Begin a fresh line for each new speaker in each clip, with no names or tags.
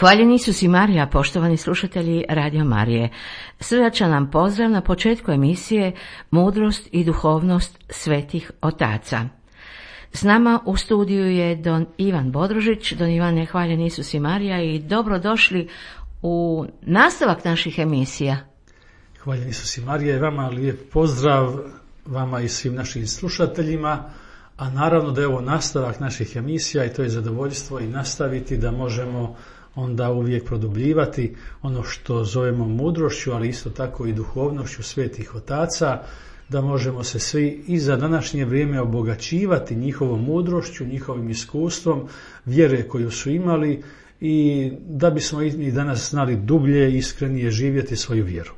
Hvaljeni Isus i Marija, poštovani slušatelji Radio Marije. Srdačan nam pozdrav na početku emisije Mudrost i duhovnost svetih otaca. S nama u studiju je don Ivan Bodrožić. Don Ivane, hvaljeni Isus i Marija i dobrodošli u nastavak naših emisija.
Hvaljeni Isus i Marija i vama lijep pozdrav vama i svim našim slušateljima, a naravno da je ovo nastavak naših emisija i to je zadovoljstvo i nastaviti da možemo onda uvijek produbljivati ono što zovemo mudrošću, ali isto tako i duhovnošću svetih otaca, da možemo se svi i za današnje vrijeme obogaćivati njihovom mudrošću, njihovim iskustvom, vjere koju su imali i da bismo i danas znali dublje i iskrenije živjeti svoju vjeru.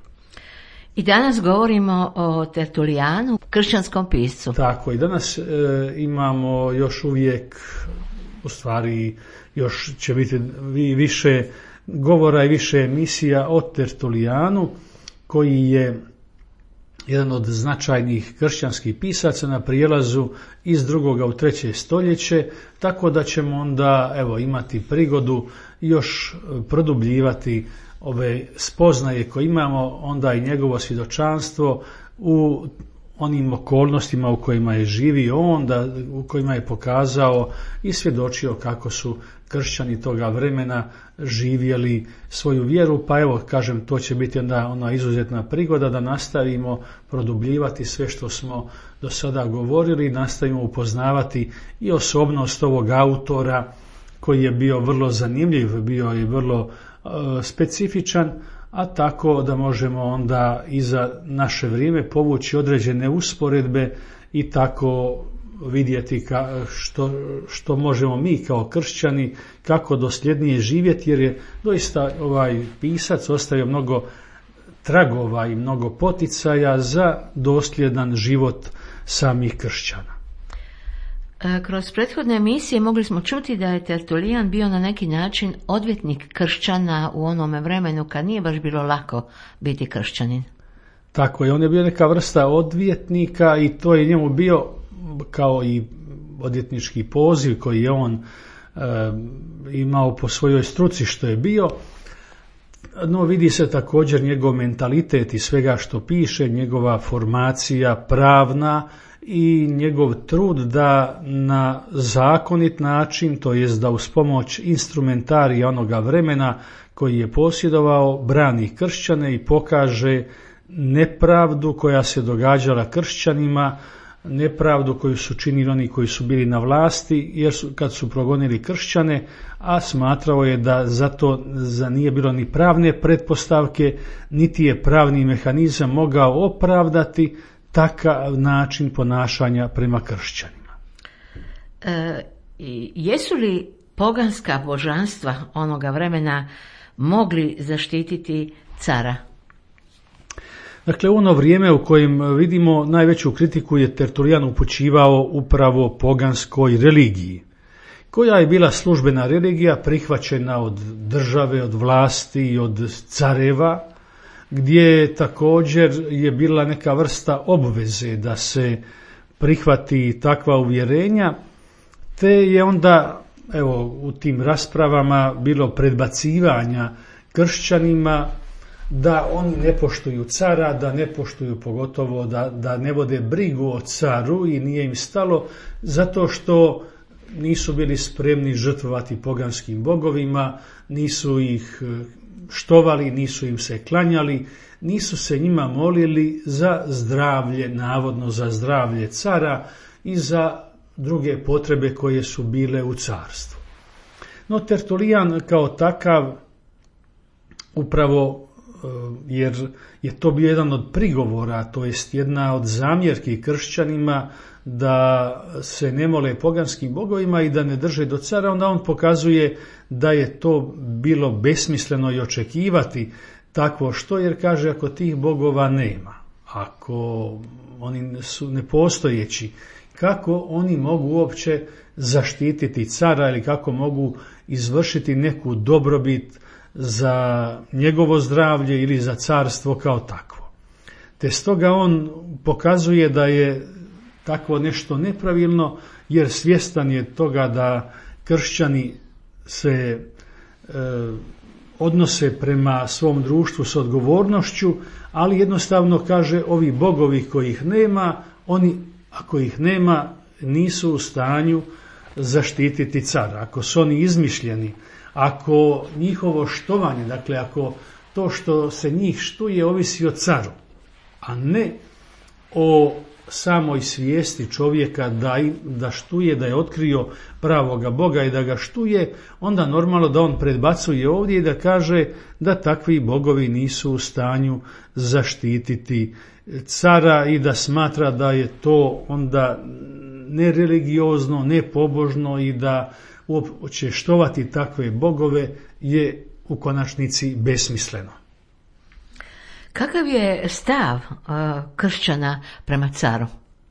I danas govorimo o Tertulijanu, kršćanskom piscu.
Tako, i danas imamo još uvijek, u stvari još će biti više govora i više emisija o Tertulijanu, koji je jedan od značajnih kršćanskih pisaca na prijelazu iz 2. u 3. stoljeće, tako da ćemo onda imati prigodu još produbljivati ove spoznaje koje imamo, onda i njegovo svjedočanstvo u onim okolnostima u kojima je živio on, u kojima je pokazao i svjedočio kako su kršćani toga vremena živjeli svoju vjeru. Pa kažem, to će biti onda ona izuzetna prigoda da nastavimo produbljivati sve što smo do sada govorili, nastavimo upoznavati i osobnost ovog autora koji je bio vrlo zanimljiv, bio je vrlo specifičan, a tako da možemo onda i za naše vrijeme povući određene usporedbe i tako vidjeti što možemo mi kao kršćani, kako dosljednije živjeti, jer je doista ovaj pisac ostavio mnogo tragova i mnogo poticaja za dosljedan život samih kršćana.
Kroz prethodne emisije mogli smo čuti da je Tertulijan bio na neki način odvjetnik kršćana u onome vremenu kad nije baš bilo lako biti kršćanin.
Tako je, on je bio neka vrsta odvjetnika i to je njemu bio kao i odvjetnički poziv koji je on imao po svojoj struci što je bio. No vidi se također njegov mentalitet i svega što piše, njegova formacija pravna i njegov trud da na zakonit način, to jest da uz pomoć instrumentarija onoga vremena koji je posjedovao, brani kršćane i pokaže nepravdu koja se događala kršćanima, nepravdu koju su činili oni koji su bili na vlasti, jer kad su progonili kršćane, a smatrao je da zato nije bilo ni pravne pretpostavke, niti je pravni mehanizam mogao opravdati takav način ponašanja prema kršćanima.
Jesu li poganska božanstva onoga vremena mogli zaštititi cara?
Dakle, u ono vrijeme u kojem vidimo najveću kritiku je Tertulijan upućivao upravo poganskoj religiji, koja je bila službena religija prihvaćena od države, od vlasti i od careva, gdje također je bila neka vrsta obveze da se prihvati takva uvjerenja, te je onda u tim raspravama bilo predbacivanja kršćanima da oni ne poštuju cara, da ne poštuju pogotovo da ne vode brigu o caru i nije im stalo zato što nisu bili spremni žrtvovati poganskim bogovima, nisu ih štovali, nisu im se klanjali, nisu se njima molili za zdravlje, navodno za zdravlje cara i za druge potrebe koje su bile u carstvu. No Tertulijan kao takav, upravo jer je to bio jedan od prigovora, to jest jedna od zamjerki kršćanima da se ne mole poganskim bogovima i da ne drže do cara, onda on pokazuje da je to bilo besmisleno i očekivati takvo što, jer kaže ako tih bogova nema, ako oni su nepostojeći, kako oni mogu uopće zaštititi cara ili kako mogu izvršiti neku dobrobit za njegovo zdravlje ili za carstvo kao takvo. Te stoga on pokazuje da je takvo nešto nepravilno, jer svjestan je toga da kršćani se odnose prema svom društvu s odgovornošću, ali jednostavno kaže ovi bogovi kojih nema, oni ako ih nema nisu u stanju zaštititi cara. Ako su oni izmišljeni, ako njihovo štovanje, dakle ako to što se njih štuje ovisi o caru, a ne o samoj svijesti čovjeka da štuje, da je otkrio pravoga Boga i da ga štuje, onda normalno da on predbacuje ovdje i da kaže da takvi bogovi nisu u stanju zaštititi cara i da smatra da je to onda nereligiozno, nepobožno i da uopće štovati takve bogove je u konačnici besmisleno.
Kakav je stav kršćana prema caru?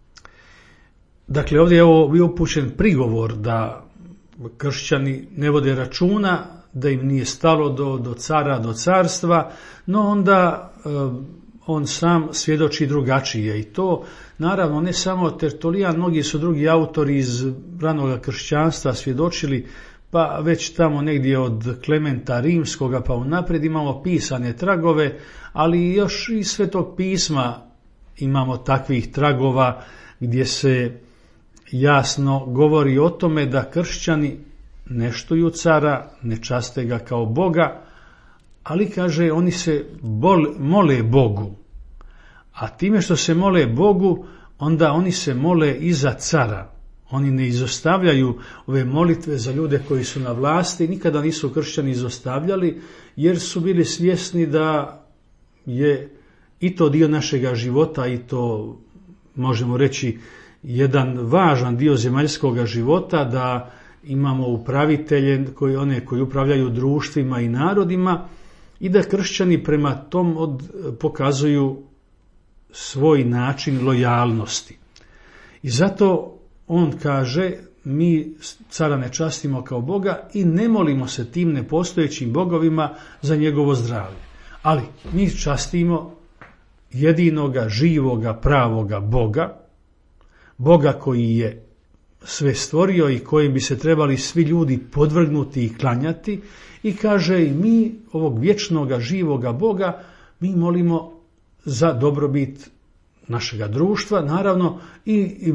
Dakle, ovdje je ovo bio upućen prigovor da kršćani ne vode računa, da im nije stalo do cara, do carstva, no onda on sam svjedoči drugačije i to naravno ne samo Tertulijan, mnogi su drugi autori iz ranog kršćanstva svjedočili, pa već tamo negdje od Klementa Rimskoga pa unaprijed imamo pisane tragove, ali još iz Svetog pisma imamo takvih tragova gdje se jasno govori o tome da kršćani ne štuju cara, ne časte ga kao Boga, ali kaže oni se mole Bogu. A time što se mole Bogu, onda oni se mole i za cara. Oni ne izostavljaju ove molitve za ljude koji su na vlasti, nikada nisu kršćani izostavljali, jer su bili svjesni da je i to dio našega života i to možemo reći jedan važan dio zemaljskog života, da imamo upravitelje, koji upravljaju društvima i narodima i da kršćani prema tom pokazuju svoj način lojalnosti. I zato on kaže, mi cara ne častimo kao Boga i ne molimo se tim nepostojećim bogovima za njegovo zdravlje. Ali mi častimo jedinoga, živoga, pravoga Boga, Boga koji je sve stvorio i kojim bi se trebali svi ljudi podvrgnuti i klanjati, i kaže i mi ovog vječnoga, živoga Boga mi molimo za dobrobit našega društva, naravno i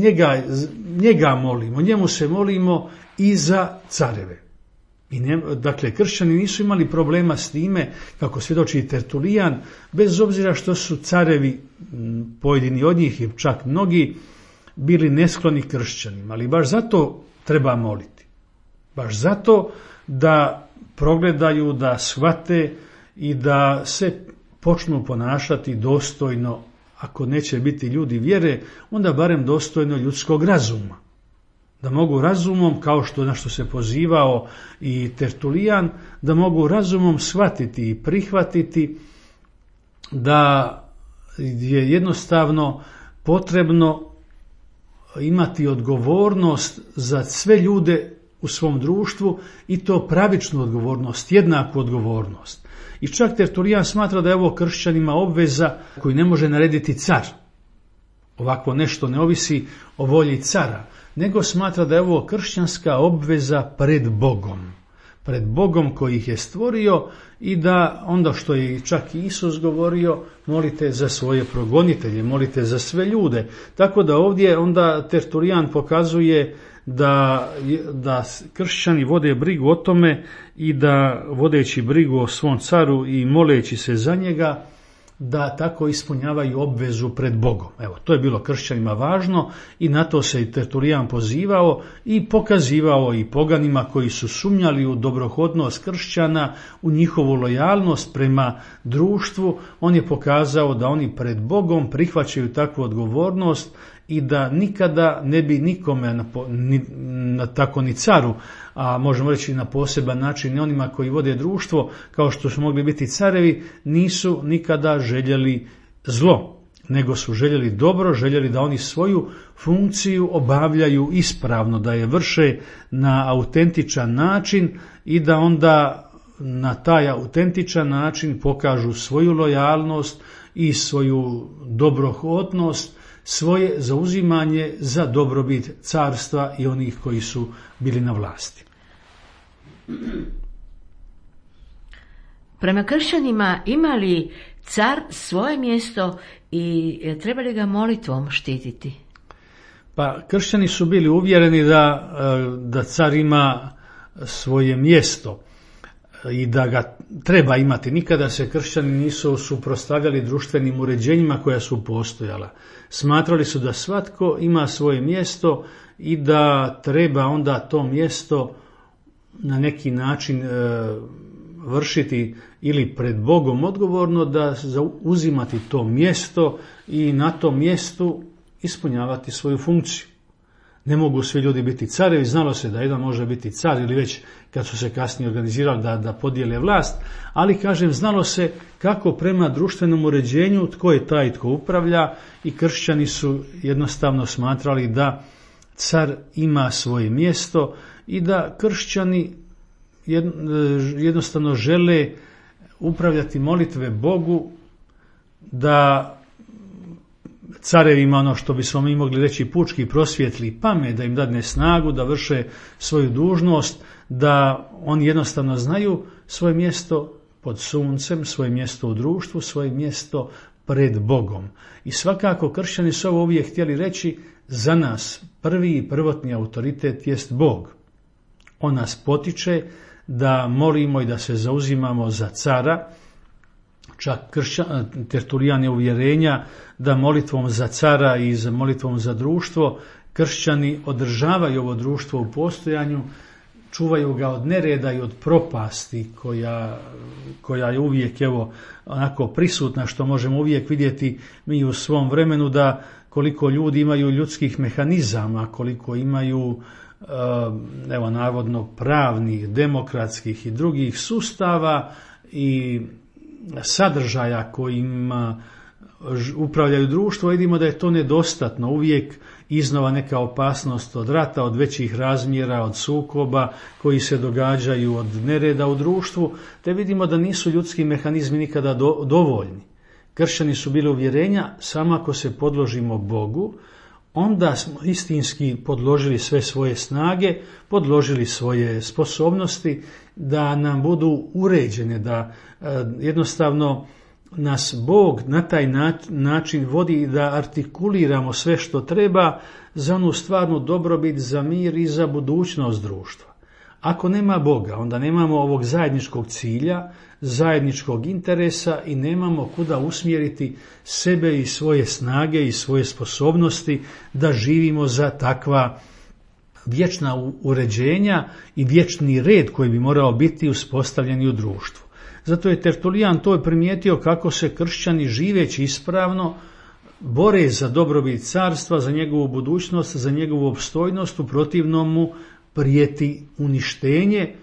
njega molimo, njemu se molimo i za careve. Dakle, kršćani nisu imali problema s time, kako svjedoči Tertulijan, bez obzira što su carevi, pojedini od njih i čak mnogi, bili neskloni kršćanima, ali baš zato treba moliti. Baš zato da progledaju, da shvate i da se počnu ponašati dostojno, ako neće biti ljudi vjere, onda barem dostojno ljudskog razuma. Da mogu razumom, kao na što se pozivao i Tertulijan, da mogu razumom shvatiti i prihvatiti da je jednostavno potrebno imati odgovornost za sve ljude u svom društvu i to pravičnu odgovornost, jednaku odgovornost. I čak Tertulijan smatra da je ovo kršćanima obveza koju ne može narediti car. Ovako nešto ne ovisi o volji cara, nego smatra da je ovo kršćanska obveza pred Bogom koji ih je stvorio, i da onda što je čak Isus govorio, molite za svoje progonitelje, molite za sve ljude. Tako da ovdje onda Tertulijan pokazuje da kršćani vode brigu o tome i da vodeći brigu o svom caru i moleći se za njega, da tako ispunjavaju obvezu pred Bogom. Evo, to je bilo kršćanima važno i na to se i Tertulijan pozivao i pokazivao i poganima koji su sumnjali u dobrohodnost kršćana, u njihovu lojalnost prema društvu. On je pokazao da oni pred Bogom prihvaćaju takvu odgovornost i da nikada ne bi nikome, tako ni caru, a možemo reći na poseban način i onima koji vode društvo, kao što su mogli biti carevi, nisu nikada željeli zlo, nego su željeli dobro, željeli da oni svoju funkciju obavljaju ispravno, da je vrše na autentičan način i da onda na taj autentičan način pokažu svoju lojalnost i svoju dobrohotnost, svoje zauzimanje za dobrobit carstva i onih koji su bili na vlasti.
Prema kršćanima ima li car svoje mjesto i treba li ga molitvom štititi?
Pa kršćani su bili uvjereni da car ima svoje mjesto i da ga treba imati. Nikada se kršćani nisu suprotstavljali društvenim uređenjima koja su postojala. Smatrali su da svatko ima svoje mjesto i da treba onda to mjesto na neki način vršiti ili pred Bogom odgovorno, da uzimati to mjesto i na tom mjestu ispunjavati svoju funkciju. Ne mogu svi ljudi biti carevi, znalo se da jedan može biti car ili već kad su se kasnije organizirali da podijele vlast, ali kažem, znalo se kako prema društvenom uređenju tko je taj tko upravlja i kršćani su jednostavno smatrali da car ima svoje mjesto i da kršćani jednostavno žele upravljati molitve Bogu, da carevima, ono što bismo mi mogli reći, pučki prosvijetli pamet, da im dadne snagu da vrše svoju dužnost, da oni jednostavno znaju svoje mjesto pod suncem, svoje mjesto u društvu, svoje mjesto pred Bogom. I svakako kršćani su ovo uvijek htjeli reći, za nas prvi i prvotni autoritet jest Bog. On nas potiče da molimo i da se zauzimamo za cara. Čak Tertulijan je uvjerenja da molitvom za cara i za molitvom za društvo kršćani održavaju ovo društvo u postojanju, čuvaju ga od nereda i od propasti koja je uvijek onako prisutna, što možemo uvijek vidjeti mi u svom vremenu, da koliko ljudi imaju ljudskih mehanizama, koliko imaju navodno pravnih, demokratskih i drugih sustava i sadržaja kojima upravljaju društvo, vidimo da je to nedostatno. Uvijek iznova neka opasnost od rata, od većih razmjera, od sukoba koji se događaju, od nereda u društvu, te vidimo da nisu ljudski mehanizmi nikada dovoljni. Kršćani su bili uvjerenja, samo ako se podložimo Bogu, onda smo istinski podložili sve svoje snage, podložili svoje sposobnosti da nam budu uređene, da jednostavno nas Bog na taj način vodi i da artikuliramo sve što treba za onu stvarnu dobrobit, za mir i za budućnost društva. Ako nema Boga, onda nemamo ovog zajedničkog cilja, zajedničkog interesa i nemamo kuda usmjeriti sebe i svoje snage i svoje sposobnosti da živimo za takva vječna uređenja i vječni red koji bi morao biti uspostavljeni u društvu. Zato je Tertulijan to primijetio kako se kršćani živeći ispravno bore za dobrobit carstva, za njegovu budućnost, za njegovu opstojnost, u protivnom mu prijeti uništenje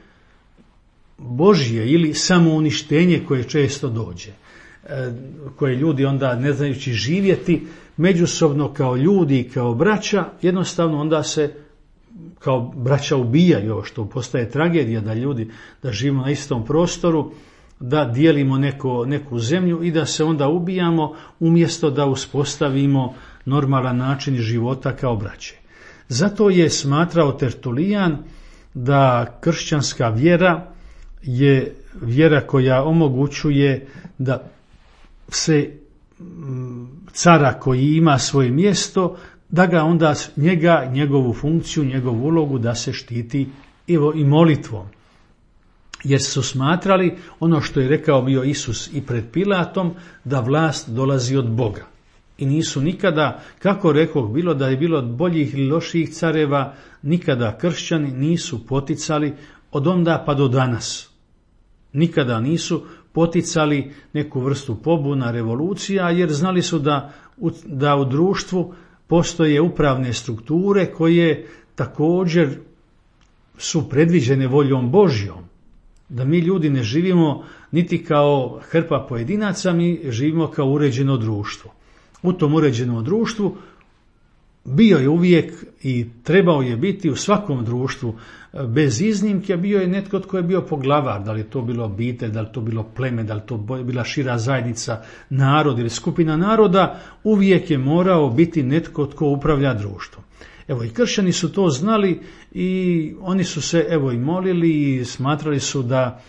Božje ili samouništenje koje često dođe, koje ljudi onda, ne znajući živjeti međusobno kao ljudi i kao braća, jednostavno onda se kao braća ubijaju, što postaje tragedija da živimo na istom prostoru, da dijelimo neku zemlju i da se onda ubijamo umjesto da uspostavimo normalan način života kao braće. Zato je smatrao Tertulijan da kršćanska vjera je vjera koja omogućuje da se cara koji ima svoje mjesto, da ga onda njegovu funkciju, njegovu ulogu da se štiti i molitvom. Jer su smatrali ono što je rekao bio Isus i pred Pilatom, da vlast dolazi od Boga. I nisu nikada, kako rekoh, bilo da je bilo od boljih ili loših careva, nikada kršćani nisu poticali od onda pa do danas. Nikada nisu poticali neku vrstu pobuna, revolucija, jer znali su da u društvu postoje upravne strukture koje također su predviđene voljom Božjom. Da mi ljudi ne živimo niti kao hrpa pojedinaca, mi živimo kao uređeno društvo. U tom uređenom društvu bio je uvijek i trebao je biti u svakom društvu bez iznimke, bio je netko tko je bio poglavar, da li to bilo obitelj, da li to bilo pleme, da li to bila šira zajednica, narod ili skupina naroda, uvijek je morao biti netko tko upravlja društvom. Evo i kršćani su to znali i oni su se i molili i smatrali su da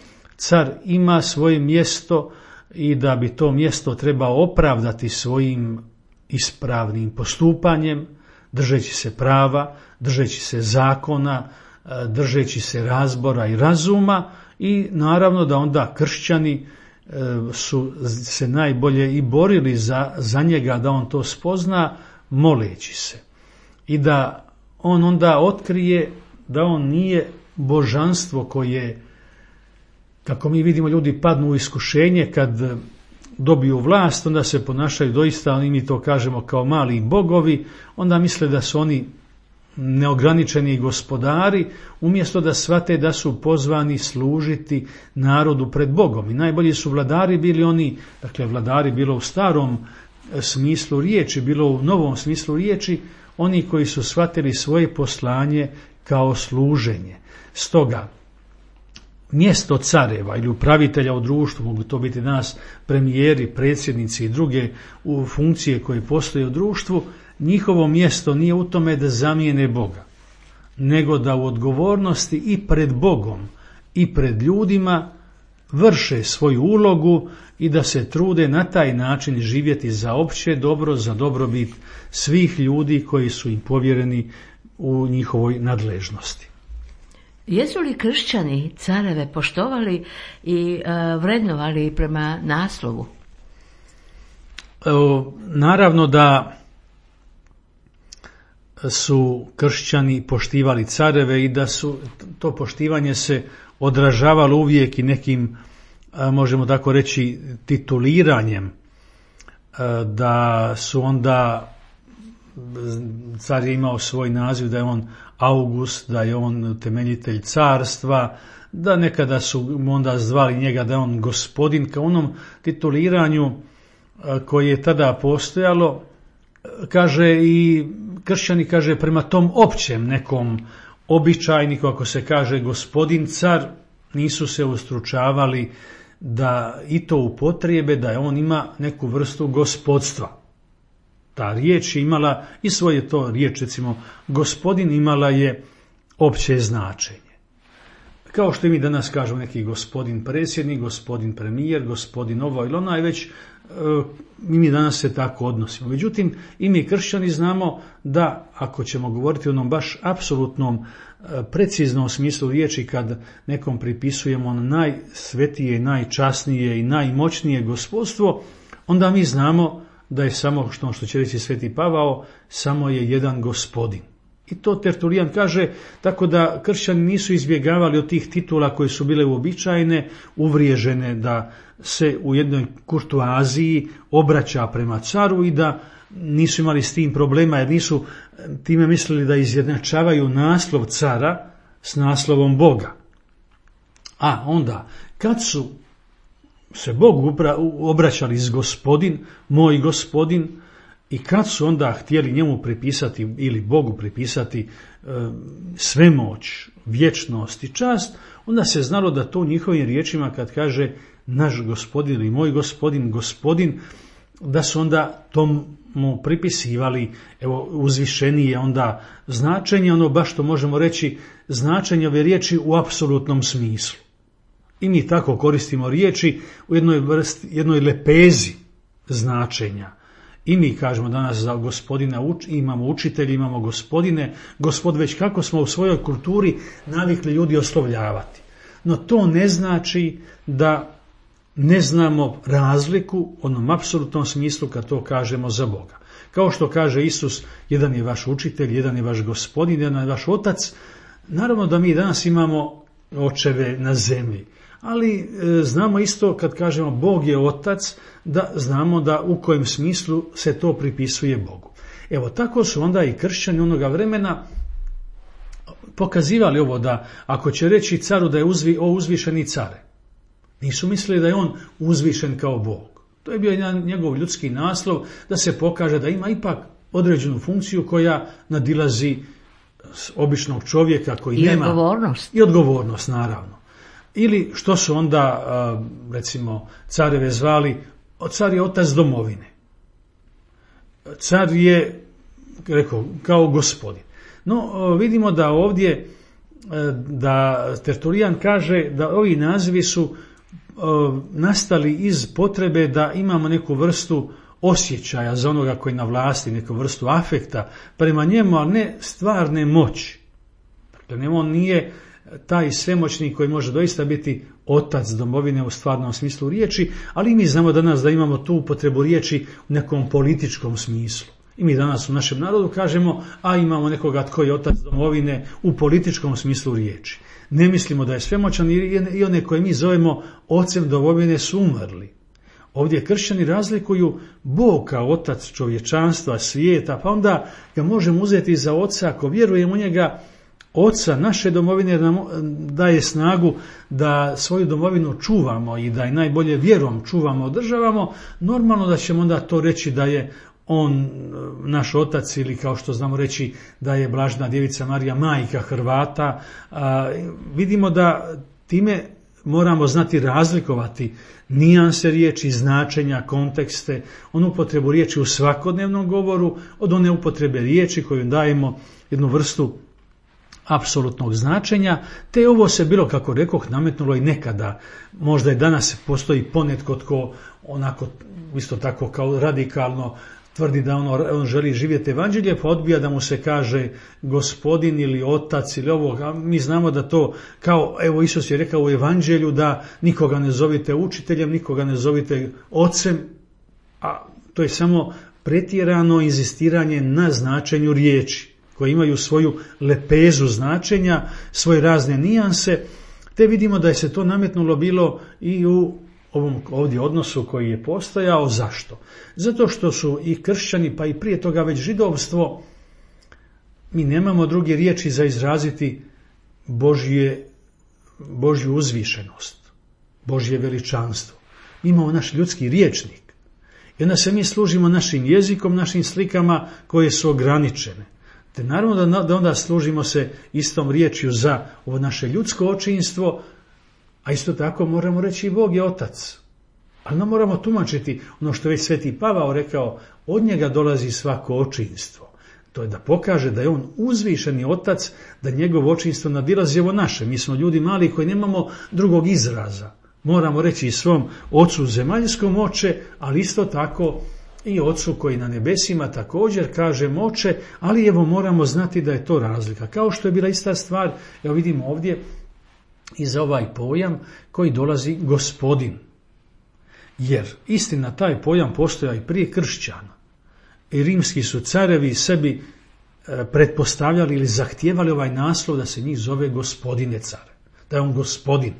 car ima svoje mjesto i da bi to mjesto trebao opravdati svojim ispravnim postupanjem, držeći se prava, držeći se zakona, držeći se razbora i razuma, i naravno da onda kršćani su se najbolje i borili za njega, da on to spozna, moleći se. I da on onda otkrije da on nije božanstvo koje, kako mi vidimo, ljudi padnu u iskušenje kad dobiju vlast, onda se ponašaju doista, i mi to kažemo, kao mali bogovi, onda misle da su oni neograničeni gospodari, umjesto da shvate da su pozvani služiti narodu pred Bogom. I najbolji su vladari bili oni, dakle vladari bilo u starom smislu riječi, bilo u novom smislu riječi, oni koji su shvatili svoje poslanje kao služenje. Stoga, mjesto careva ili upravitelja u društvu, mogu to biti danas premijeri, predsjednici i druge funkcije koje postoje u društvu, njihovo mjesto nije u tome da zamijene Boga, nego da u odgovornosti i pred Bogom i pred ljudima vrše svoju ulogu i da se trude na taj način živjeti za opće dobro, za dobrobit svih ljudi koji su im povjereni u njihovoj nadležnosti.
Jesu li kršćani careve poštovali i vrednovali prema naslovu?
Naravno da su kršćani poštivali careve i da su to poštivanje se odražavalo uvijek i nekim, možemo tako reći, tituliranjem, da su onda, car je imao svoj naziv, da je on August, da je on temeljitelj carstva, da nekada su onda zvali njega da je on gospodin, kao onom tituliranju koje je tada postojalo. Kaže i kršćani, kaže, prema tom općem nekom običajniku, ako se kaže gospodin car, nisu se ustručavali da i to upotrijebe, da on ima neku vrstu gospodstva. Ta riječ je imala i svoje to riječ, recimo gospodin, imala je opće značenje. Kao što i mi danas kažemo neki gospodin predsjednik, gospodin premijer, gospodin ovo ili onaj, već mi danas se tako odnosimo. Međutim, i mi kršćani znamo da, ako ćemo govoriti o onom baš apsolutnom preciznom smislu riječi, kad nekom pripisujemo najsvetije, najčasnije i najmoćnije gospodstvo, onda mi znamo da je samo, što će reći Sveti Pavao, samo je jedan gospodin. I to Tertulijan kaže, tako da kršćani nisu izbjegavali od tih titula koje su bile uobičajene, uvriježene, da se u jednoj kurtuaziji obraća prema caru i da nisu imali s tim problema, jer nisu time mislili da izjednačavaju naslov cara s naslovom Boga. A onda, kad su se Bogu obraćali s gospodin, moj gospodin, i kad su onda htjeli njemu pripisati ili Bogu pripisati svemoć, vječnost i čast, onda se znalo da to u njihovim riječima, kad kaže naš gospodin ili moj gospodin, gospodin, da su onda tomu pripisivali, evo, uzvišenije onda značenje, ono baš što možemo reći značenje ove riječi u apsolutnom smislu. I mi tako koristimo riječi u jednoj lepezi značenja. I mi kažemo danas za gospodina, imamo učitelji, imamo gospodine, gospod, već kako smo u svojoj kulturi navikli ljudi oslovljavati. No to ne znači da ne znamo razliku u onom apsolutnom smislu kad to kažemo za Boga. Kao što kaže Isus, jedan je vaš učitelj, jedan je vaš gospodin, jedan je vaš otac. Naravno da mi danas imamo očeve na zemlji, ali znamo isto kad kažemo Bog je otac, da znamo da u kojem smislu se to pripisuje Bogu. Evo, tako su onda i kršćani onoga vremena pokazivali ovo, da ako će reći caru da je uzvišeni care, nisu mislili da je on uzvišen kao Bog. To je bio njegov ljudski naslov, da se pokaže da ima ipak određenu funkciju koja nadilazi običnog čovjeka koji nema... I odgovornost, naravno. Ili što su onda, recimo, careve zvali, car je otac domovine. Car je, rekao, kao gospodin. No, vidimo da ovdje, da Tertulijan kaže da ovi nazivi su nastali iz potrebe da imamo neku vrstu osjećaja za onoga koji je na vlasti, neku vrstu afekta prema njemu, ali ne stvarne moći. Dakle, on nije taj svemoćni koji može doista biti otac domovine u stvarnom smislu riječi, ali mi znamo danas da imamo tu upotrebu riječi u nekom političkom smislu. I mi danas u našem narodu kažemo, a imamo nekoga tko je otac domovine u političkom smislu riječi. Ne mislimo da je svemoćan i one koje mi zovemo ocem domovine su umrli. Ovdje kršćani razlikuju Bog kao otac čovječanstva, svijeta, pa onda ga možemo uzeti za oca ako vjerujemo u njega, oca naše domovine, jer nam daje snagu da svoju domovinu čuvamo i da je najbolje vjerom čuvamo, održavamo. Normalno da ćemo onda to reći da je on naš otac, ili kao što znamo reći da je Blažena Djevica Marija majka Hrvata. Vidimo da time moramo znati razlikovati nijanse riječi, značenja, kontekste, onu upotrebu riječi u svakodnevnom govoru od one upotrebe riječi koju dajemo jednu vrstu apsolutnog značenja, te ovo se bilo, kako rekoh, nametnulo i nekada. Možda i danas postoji ponetko tko onako isto tako kao radikalno tvrdi da on želi živjeti evanđelje, pa odbija da mu se kaže gospodin ili otac ili ovo. A mi znamo da to, kao evo Isus je rekao u evanđelju da nikoga ne zovite učiteljem, nikoga ne zovite ocem, a to je samo pretjerano inzistiranje na značenju riječi, koje imaju svoju lepezu značenja, svoje razne nijanse, te vidimo da je se to nametnulo bilo i u ovom ovdje odnosu koji je postojao. Zašto? Zato što su i kršćani, pa i prije toga već židovstvo, mi nemamo druge riječi za izraziti Božju uzvišenost, Božje veličanstvo. Imamo naš ljudski rječnik i onda se mi služimo našim jezikom, našim slikama koje su ograničene. Te naravno da onda služimo se istom riječju za ovo naše ljudsko očinstvo, a isto tako moramo reći i Bog je otac. Ali ne moramo tumačiti ono što je već Sveti Pavao rekao, od njega dolazi svako očinstvo. To je da pokaže da je on uzvišeni otac, da njegovo očinstvo nadilazi ovo naše. Mi smo ljudi mali koji nemamo drugog izraza. Moramo reći i svom ocu zemaljskom oče, ali isto tako i ocu koji na nebesima također kaže oče, ali evo moramo znati da je to razlika. Kao što je bila ista stvar, evo vidimo ovdje i za ovaj pojam koji dolazi gospodin. Jer istina taj pojam postoja i prije kršćana. I rimski su carevi sebi pretpostavljali ili zahtijevali ovaj naslov da se njih zove gospodine car. Da je on gospodin.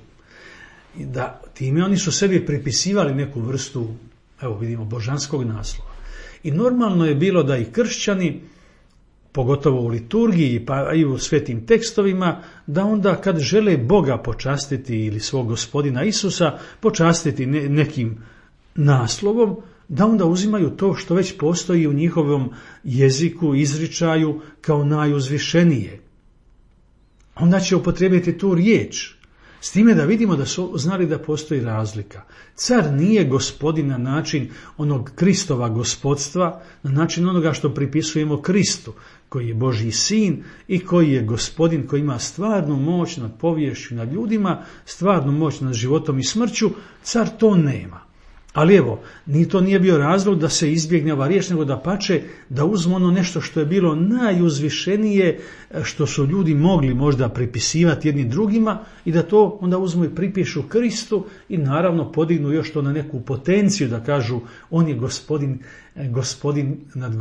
I da time oni su sebi pripisivali neku vrstu, evo vidimo, božanskog naslova. I normalno je bilo da i kršćani, pogotovo u liturgiji pa i u svetim tekstovima, da onda kad žele Boga počastiti ili svog gospodina Isusa počastiti nekim naslovom, da onda uzimaju to što već postoji u njihovom jeziku, izričaju kao najuzvišenije. Onda će upotrijebiti tu riječ. S time da vidimo da su znali da postoji razlika. Car nije gospodin na način onog Kristova gospodstva, na način onoga što pripisujemo Kristu, koji je Božji sin i koji je gospodin, koji ima stvarnu moć nad poviješću, nad ljudima, stvarnu moć nad životom i smrću. Car to nema. Ali evo, ni to nije bio razlog da se izbjegne ova riječ, nego da pače da uzmu ono nešto što je bilo najuzvišenije, što su ljudi mogli možda pripisivati jednim drugima i da to onda uzmu i pripišu Kristu i naravno podignu još to na neku potenciju da kažu on je gospodin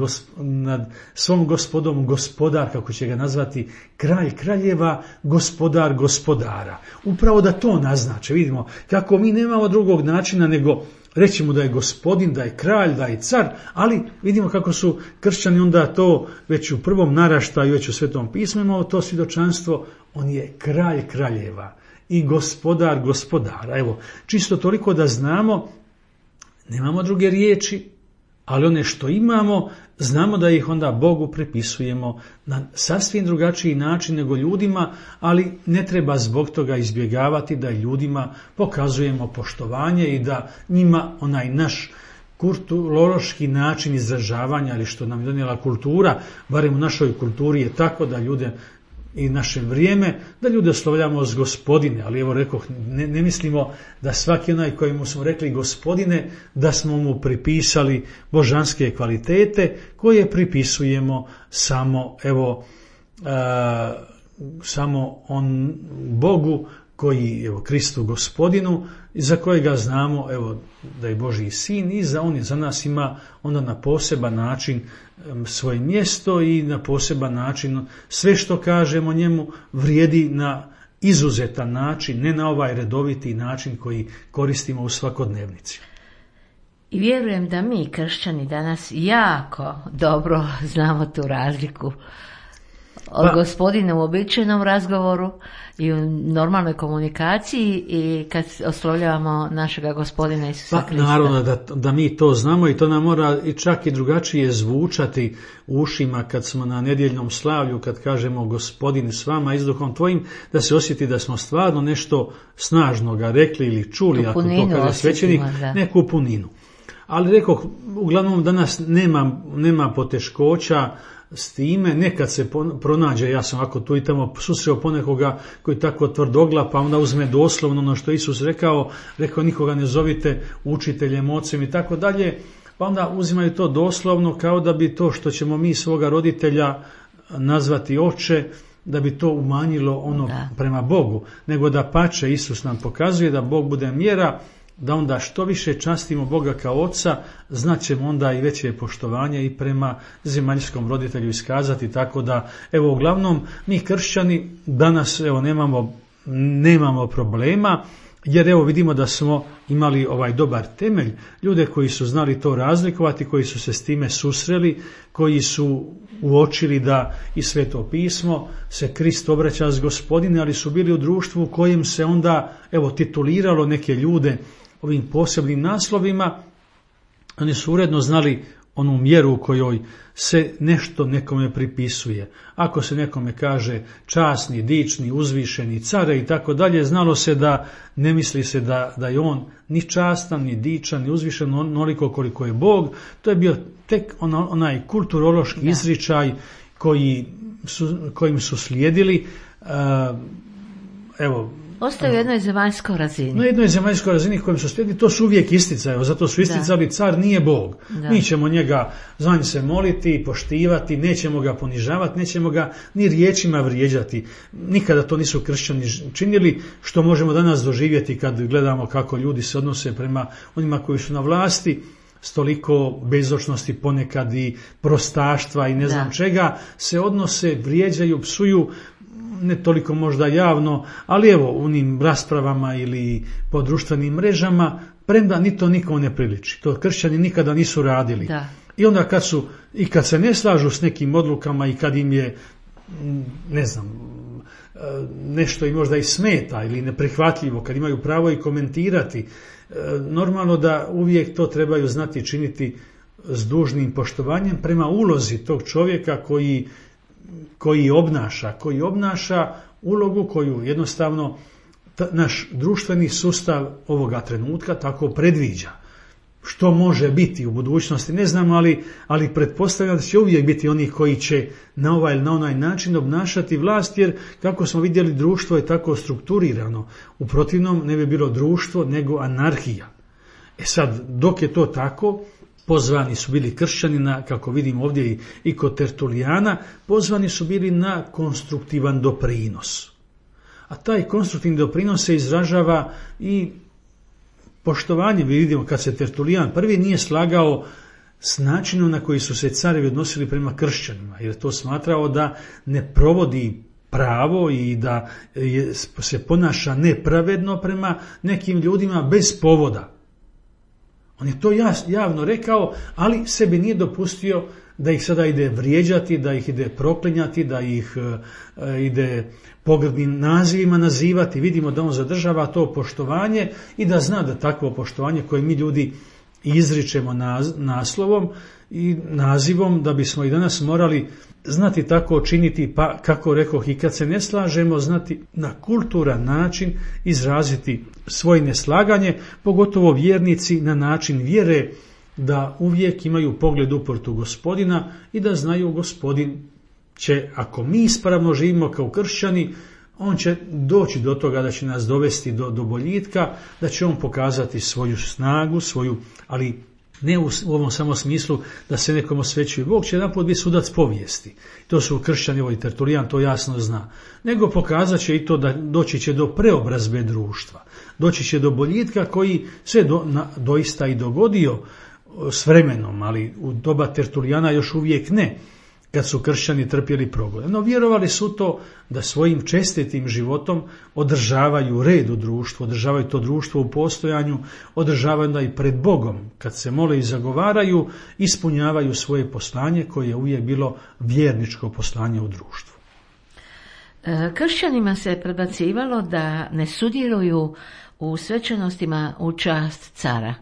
nad svom gospodom, gospodar, kako će ga nazvati, kralj kraljeva, gospodar gospodara. Upravo da to naznače. Vidimo kako mi nemamo drugog načina nego reći mu da je gospodin, da je kralj, da je car, ali vidimo kako su kršćani onda to već u prvom naraštaju, već u Svetom pismu imao to svjedočanstvo, on je kralj kraljeva i gospodar gospodara. Evo, čisto toliko da znamo, nemamo druge riječi, ali one što imamo, znamo da ih onda Bogu pripisujemo na sasvim drugačiji način nego ljudima, ali ne treba zbog toga izbjegavati da ljudima pokazujemo poštovanje i da njima onaj naš kulturološki način izražavanja, ili što nam je donijela kultura, barem u našoj kulturi je tako da ljude i naše vrijeme, da ljude oslovljamo s gospodine, ali evo rekoh, ne mislimo da svaki onaj kojemu smo rekli gospodine, da smo mu pripisali božanske kvalitete koje pripisujemo samo samo on Bogu, koji, Kristu gospodinu, za kojega znamo, da je Božji sin i on za nas ima onda na poseban način svoje mjesto i na poseban način sve što kažemo njemu vrijedi na izuzetan način, ne na ovaj redoviti način koji koristimo u svakodnevnici.
I vjerujem da mi kršćani danas jako dobro znamo tu razliku od gospodina u običajnom razgovoru i u normalnoj komunikaciji i kad oslovljavamo našega gospodina Isusa Krista.
Naravno da mi to znamo i to nam mora i čak i drugačije zvučati u ušima kad smo na nedjeljnom slavlju, kad kažemo gospodin s vama i s duhom tvojim, da se osjeti da smo stvarno nešto snažnoga rekli ili čuli, ako to kaže svećenik, neku puninu. Ali rekoh, uglavnom danas nema poteškoća s time, nekad se pronađe, ja sam ako tu i tamo susreo ponekoga koji tako tvrdogla, pa onda uzme doslovno ono što Isus rekao nikoga ne zovite učiteljem, ocem i tako dalje, pa onda uzimaju to doslovno kao da bi to što ćemo mi svoga roditelja nazvati oče, da bi to umanjilo prema Bogu, nego da pače Isus nam pokazuje da Bog bude mjera, da onda što više častimo Boga kao oca, znaćemo onda i veće poštovanje i prema zemaljskom roditelju iskazati, tako da, uglavnom, mi kršćani danas, nemamo problema, jer vidimo da smo imali ovaj dobar temelj, ljude koji su znali to razlikovati, koji su se s time susreli, koji su uočili da i Sveto pismo se Krist obraća s gospodine, ali su bili u društvu u kojem se onda, tituliralo neke ljude ovim posebnim naslovima. Oni su uredno znali onu mjeru u kojoj se nešto nekome pripisuje. Ako se nekome kaže časni, dični, uzvišeni, care i tako dalje, znalo se da ne misli se da je on ni častan, ni dičan, ni uzvišen onoliko koliko je Bog. To je bio tek onaj kulturološki izričaj kojim su slijedili.
Ostaje u jednoj zemaljskoj razini.
Na jednoj zemaljskoj razini kojim su slijedili, to su uvijek isticaju, zato su isticali car nije Bog. Mi ćemo njega za njim se moliti, poštivati, nećemo ga ponižavati, nećemo ga ni riječima vrijeđati. Nikada to nisu kršćani činili, što možemo danas doživjeti kad gledamo kako ljudi se odnose prema onima koji su na vlasti, s toliko bezočnosti ponekad i prostaštva i ne znam čega, se odnose, vrijeđaju, psuju, ne toliko možda javno, ali u onim raspravama ili po društvenim mrežama, premda ni to nikom ne priliči. To kršćani nikada nisu radili. Da. I onda kad se ne slažu s nekim odlukama i kad im je, nešto im možda i smeta ili neprihvatljivo, kad imaju pravo i komentirati, normalno da uvijek to trebaju znati činiti s dužnim poštovanjem prema ulozi tog čovjeka koji obnaša ulogu koju jednostavno naš društveni sustav ovoga trenutka tako predviđa. Što može biti u budućnosti, ne znam, ali pretpostavljam da će uvijek biti oni koji će na ovaj ili na onaj način obnašati vlast, jer kako smo vidjeli, društvo je tako strukturirano. U protivnom ne bi bilo društvo nego anarhija. Sad, dok je to tako, pozvani su bili kršćani, kako vidimo ovdje i kod Tertulijana, pozvani su bili na konstruktivan doprinos. A taj konstruktivni doprinos se izražava i poštovanjem. Vidimo kad se Tertulijan prvi nije slagao s načinom na koji su se carevi odnosili prema kršćanima, jer to smatrao da ne provodi pravo i da se ponaša nepravedno prema nekim ljudima bez povoda. On je to javno rekao, ali sebi nije dopustio da ih sada ide vrijeđati, da ih ide proklinjati, da ih ide pogrdnim nazivima nazivati. Vidimo da on zadržava to poštovanje i da zna da takvo poštovanje koje mi ljudi izričemo naslovom i nazivom, da bismo i danas morali znati tako činiti, pa kako rekoh, i kad se ne slažemo, znati na kulturan način izraziti svoje neslaganje, pogotovo vjernici na način vjere, da uvijek imaju pogled uprt u Gospodina i da znaju Gospodin će, ako mi ispravno živimo kao kršćani, on će doći do toga da će nas dovesti do boljitka, da će on pokazati svoju snagu, ali ne u ovom samo smislu da se nekom osvećuje. Bog će jedanput biti sudac povijesti. To su kršćani, Tertulijan to jasno zna. Nego pokazat će i to da doći će do preobrazbe društva. Doći će do boljitka koji se doista i dogodio s vremenom, ali u doba Tertulijana još uvijek ne, kad su kršćani trpjeli progone. No vjerovali su to da svojim čestitim životom održavaju red u društvu, održavaju to društvo u postojanju, održavaju da i pred Bogom, kad se mole i zagovaraju, ispunjavaju svoje poslanje koje je uvijek bilo vjerničko poslanje u društvu.
Kršćanima se predbacivalo da ne sudjeluju u svečanostima u čast cara.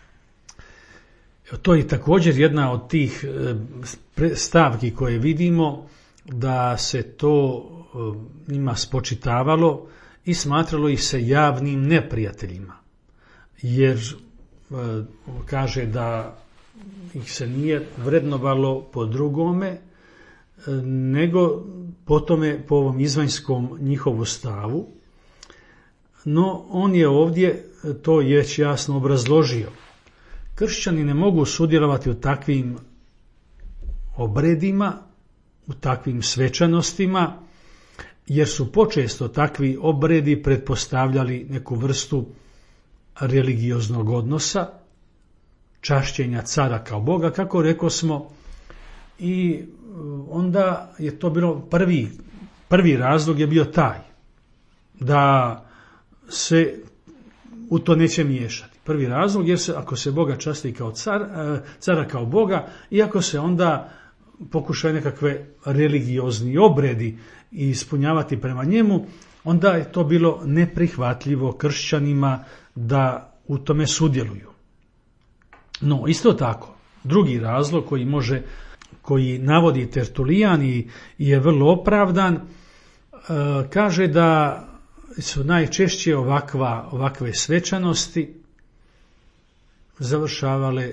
To je također jedna od tih stavki koje vidimo, da se to njima spočitavalo i smatralo ih se javnim neprijateljima. Jer kaže da ih se nije vrednovalo po drugome, nego po ovom izvanjskom njihovu stavu. No on je ovdje to već jasno obrazložio. Kršćani ne mogu sudjelovati u takvim obredima, u takvim svečanostima, jer su počesto takvi obredi pretpostavljali neku vrstu religioznog odnosa, čašćenja cara kao Boga, kako rekosmo, i onda je to bilo prvi razlog je bio taj, da se u to neće miješati. Prvi razlog, jer ako se Boga časti kao cara kao Boga, i ako se onda pokušaju nekakve religiozni obredi i ispunjavati prema njemu, onda je to bilo neprihvatljivo kršćanima da u tome sudjeluju. No, isto tako, drugi razlog koji navodi Tertulijan i je vrlo opravdan, kaže da su najčešće ovakve svečanosti završavale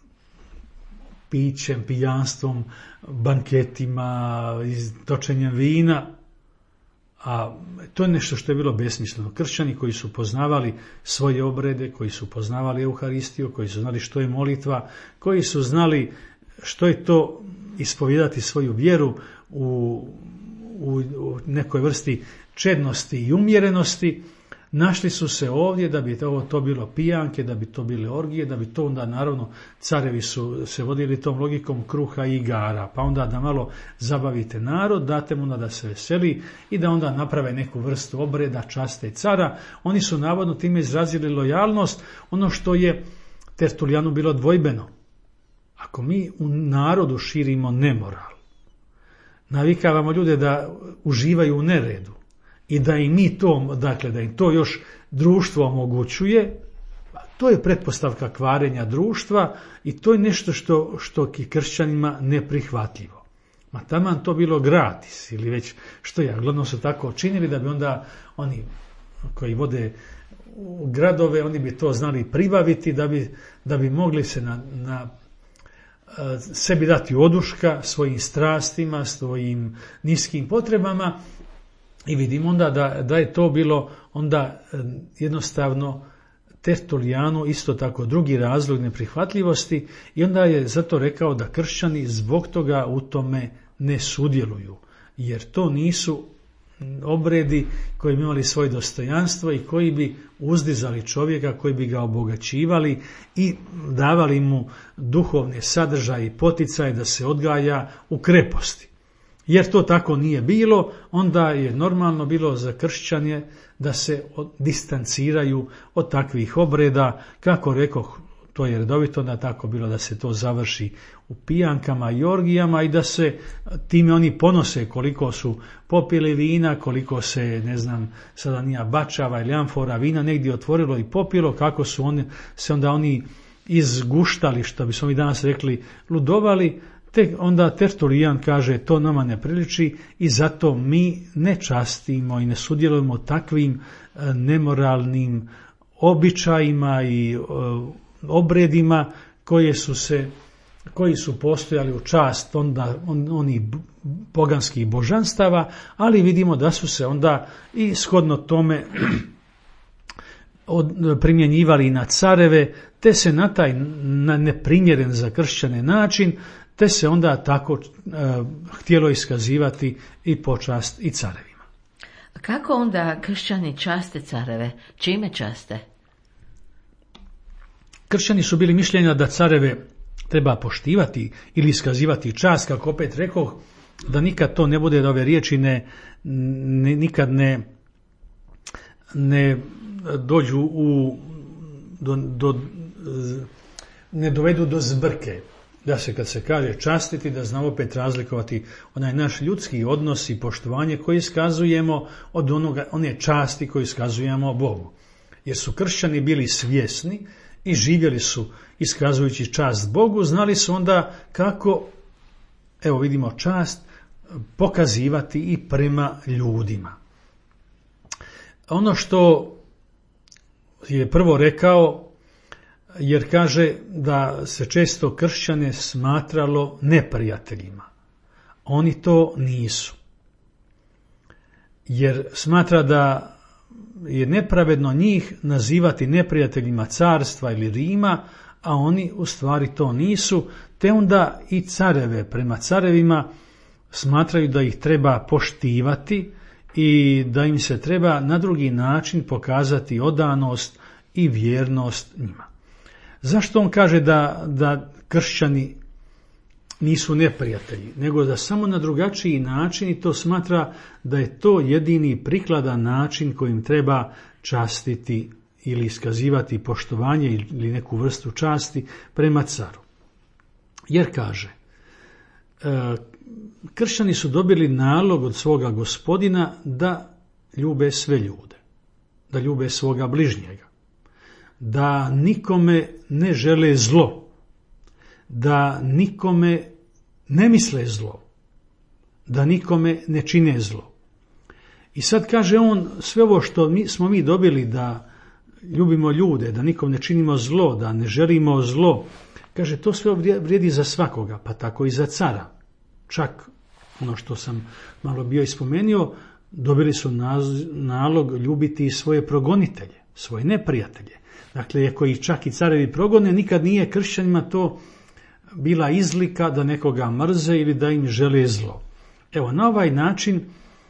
pićem, pijanstvom, banketima, točenjem vina, a to je nešto što je bilo besmisleno. Kršćani koji su poznavali svoje obrede, koji su poznavali Euharistiju, koji su znali što je molitva, koji su znali što je to ispovijedati svoju vjeru u nekoj vrsti čednosti i umjerenosti, našli su se ovdje da bi to bilo pijanke, da bi to bile orgije, da bi to onda, naravno, carevi su se vodili tom logikom kruha i igara, pa onda da malo zabavite narod, date mu da se veseli i da onda naprave neku vrstu obreda, časte cara. Oni su navodno time izrazili lojalnost, ono što je Tertulijanu bilo dvojbeno. Ako mi u narodu širimo nemoral, navikavamo ljude da uživaju u neredu, i da i mi to, dakle da im to još društvo omogućuje, to je pretpostavka kvarenja društva i to je nešto što je kršćanima neprihvatljivo. Ma taman to bilo gratis ili već što je, uglavnom su tako činili da bi onda oni koji vode gradove, oni bi to znali pribaviti da bi mogli se na sebi dati oduška svojim strastima, svojim niskim potrebama. I vidimo onda da je to bilo onda jednostavno Tertulijanu isto tako drugi razlog neprihvatljivosti, i onda je zato rekao da kršćani zbog toga u tome ne sudjeluju, jer to nisu obredi koji bi imali svoje dostojanstvo i koji bi uzdizali čovjeka, koji bi ga obogaćivali i davali mu duhovne sadržaje i poticaje da se odgaja u kreposti. Jer to tako nije bilo, onda je normalno bilo za kršćane da se distanciraju od takvih obreda. Kako rekoh, to je redovito da tako bilo da se to završi u pijankama i orgijama i da se time oni ponose koliko su popili vina, koliko se, ne znam, sada nije bačava ili amfora vina negdje otvorilo i popilo, kako su se onda oni izguštali, što bismo mi danas rekli, ludovali. Tek onda Tertulijan kaže to nama ne priliči i zato mi ne častimo i ne sudjelujemo takvim nemoralnim običajima i obredima koje su se koji su postojali u čast onih poganskih božanstava, ali vidimo da su se onda i shodno tome primjenjivali i na careve, te se na taj neprimjeren za kršćane način, te se onda tako htjelo iskazivati i počast i carevima.
Kako onda kršćani časte careve? Čime časte? Kršćani
su bili mišljenja da careve treba poštivati ili iskazivati čast, kako opet rekoh, da nikad to ne bude, da ove riječi nikad ne dođu ne dovedu do zbrke. Da se kad se kaže častiti, da znamo opet razlikovati onaj naš ljudski odnos i poštovanje koji iskazujemo od one časti koju iskazujemo Bogu. Jer su kršćani bili svjesni i živjeli su iskazujući čast Bogu, znali su onda kako, evo vidimo, čast pokazivati i prema ljudima. Ono što je prvo rekao, jer kaže da se često kršćane smatralo neprijateljima. Oni to nisu. Jer smatra da je nepravedno njih nazivati neprijateljima carstva ili Rima, a oni u stvari to nisu, te onda i careve prema carevima smatraju da ih treba poštivati i da im se treba na drugi način pokazati odanost i vjernost njima. Zašto on kaže da kršćani nisu neprijatelji, nego da samo na drugačiji način, i to smatra da je to jedini prikladan način kojim treba častiti ili iskazivati poštovanje ili neku vrstu časti prema caru. Jer kaže, kršćani su dobili nalog od svoga Gospodina da ljube sve ljude, da ljube svoga bližnjega, da nikome ne žele zlo, da nikome ne misle zlo, da nikome ne čine zlo. I sad kaže on, sve ovo što smo mi dobili, da ljubimo ljude, da nikom ne činimo zlo, da ne želimo zlo, kaže, to sve vrijedi za svakoga, pa tako i za cara. Čak ono što sam malo bio ispomenuo, dobili su nalog ljubiti i svoje progonitelje, svoje neprijatelje. Dakle, ako ih čak i carevi progone, nikad nije kršćanima to bila izlika da nekoga mrze ili da im žele zlo. Evo, na ovaj način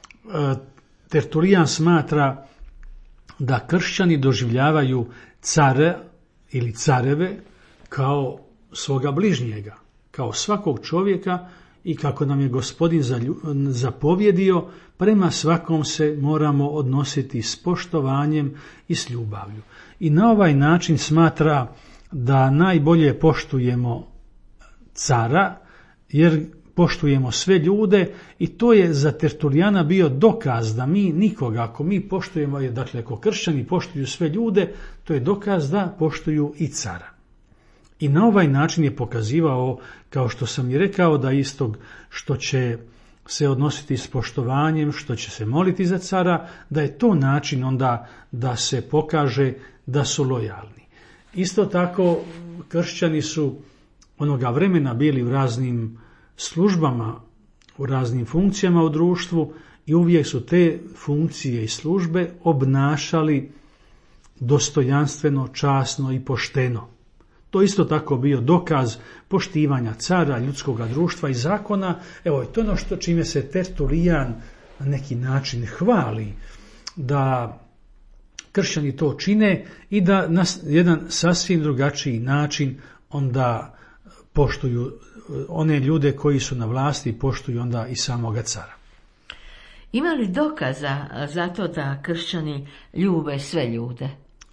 Tertulijan smatra da kršćani doživljavaju care ili careve kao svoga bližnjega, kao svakog čovjeka, i kako nam je Gospodin zapovjedio, prema svakom se moramo odnositi s poštovanjem i s ljubavlju. I na ovaj način smatra da najbolje poštujemo cara, jer poštujemo sve ljude, i to je za Tertulijana bio dokaz da mi nikoga, ako mi poštujemo, dakle ako kršćani poštuju sve ljude, to je dokaz da poštuju i cara. I na ovaj način je pokazivao, kao što sam i rekao, da istog što će se odnositi s poštovanjem, što će se moliti za cara, da je to način onda da se pokaže da su lojalni. Isto tako, kršćani su onoga vremena bili u raznim službama, u raznim funkcijama u društvu, i uvijek su te funkcije i službe obnašali dostojanstveno, časno i pošteno. To isto tako bio dokaz poštivanja cara, ljudskog društva i zakona. Evo, to je ono čime se Tertulijan na neki način hvali, da kršćani to čine i da na jedan sasvim drugačiji način onda poštuju one ljude koji su na vlasti, poštuju onda i samoga cara.
Ima li dokaza za to da kršćani ljube sve ljude?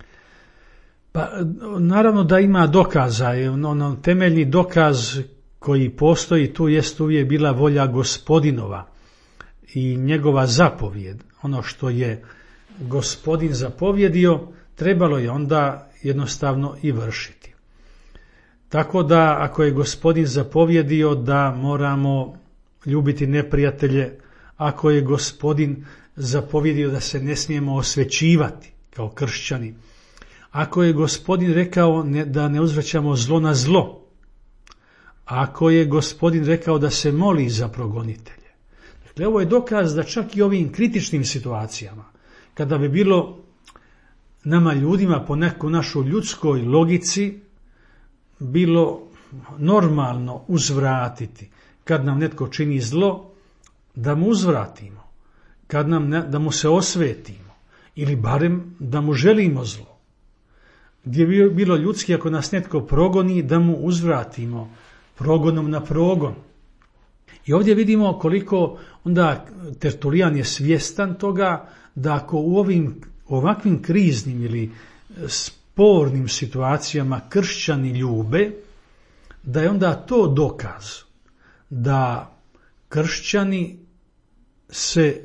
Pa, naravno da ima dokaza. Temeljni dokaz koji postoji tu jest uvijek bila volja Gospodinova i njegova zapovjed. Ono što je Gospodin zapovjedio, trebalo je onda jednostavno i vršiti. Tako da, ako je Gospodin zapovjedio da moramo ljubiti neprijatelje, ako je Gospodin zapovjedio da se ne smijemo osvećivati kao kršćani, ako je Gospodin rekao da ne uzvraćamo zlo na zlo, ako je Gospodin rekao da se moli za progonitelje. Dakle, ovo je dokaz da čak i ovim kritičnim situacijama, kada bi bilo nama ljudima po nekoj našoj ljudskoj logici bilo normalno uzvratiti, kad nam netko čini zlo, da mu uzvratimo, da mu se osvetimo ili barem da mu želimo zlo. Gdje bi bilo ljudski ako nas netko progoni, da mu uzvratimo progonom na progon. I ovdje vidimo koliko onda Tertulijan je svjestan toga da ako u ovakvim kriznim ili spornim situacijama kršćani ljube, da je onda to dokaz da kršćani se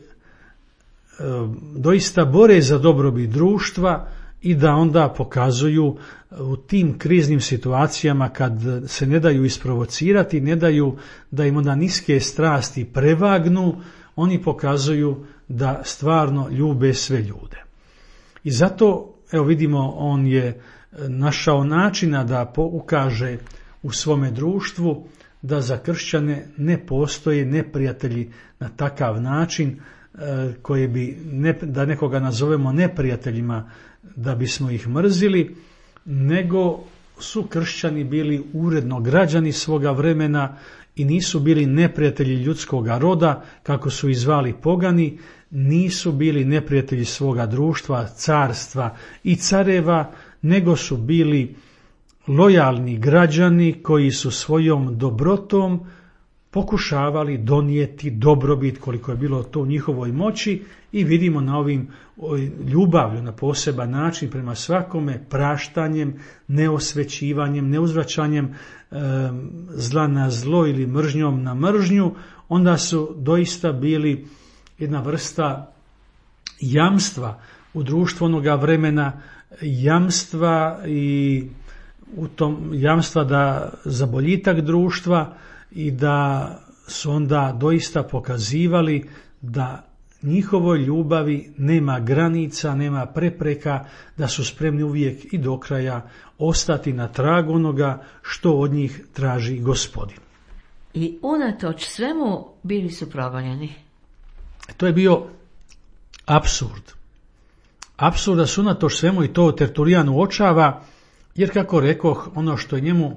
doista bore za dobrobit društva i da onda pokazuju u tim kriznim situacijama kad se ne daju isprovocirati, ne daju da im onda niske strasti prevagnu, oni pokazuju da stvarno ljube sve ljude. I zato, evo vidimo, on je našao načina da ukaže u svome društvu da za kršćane ne postoje neprijatelji na takav način koji bi, da nekoga nazovemo neprijateljima da bismo ih mrzili, nego su kršćani bili uredno građani svoga vremena i nisu bili neprijatelji ljudskoga roda, kako su ih zvali pogani, nisu bili neprijatelji svoga društva, carstva i careva, nego su bili lojalni građani koji su svojom dobrotom pokušavali donijeti dobrobit koliko je bilo to u njihovoj moći i vidimo na ovim ljubavlju na poseban način prema svakome, praštanjem, neosvećivanjem, neuzvraćanjem zla na zlo ili mržnjom na mržnju, onda su doista bili jedna vrsta jamstva u društvu onoga vremena, jamstva i u tom jamstva da za boljitak društva i da su onda doista pokazivali da njihovoj ljubavi nema granica, nema prepreka, da su spremni uvijek i do kraja ostati na tragu onoga što od njih traži Gospodin.
I unatoč svemu bili su progonjeni.
To je bio apsurd. Apsurd da su unatoč svemu, i to Tertulijan uočava, jer kako rekoh, ono što je njemu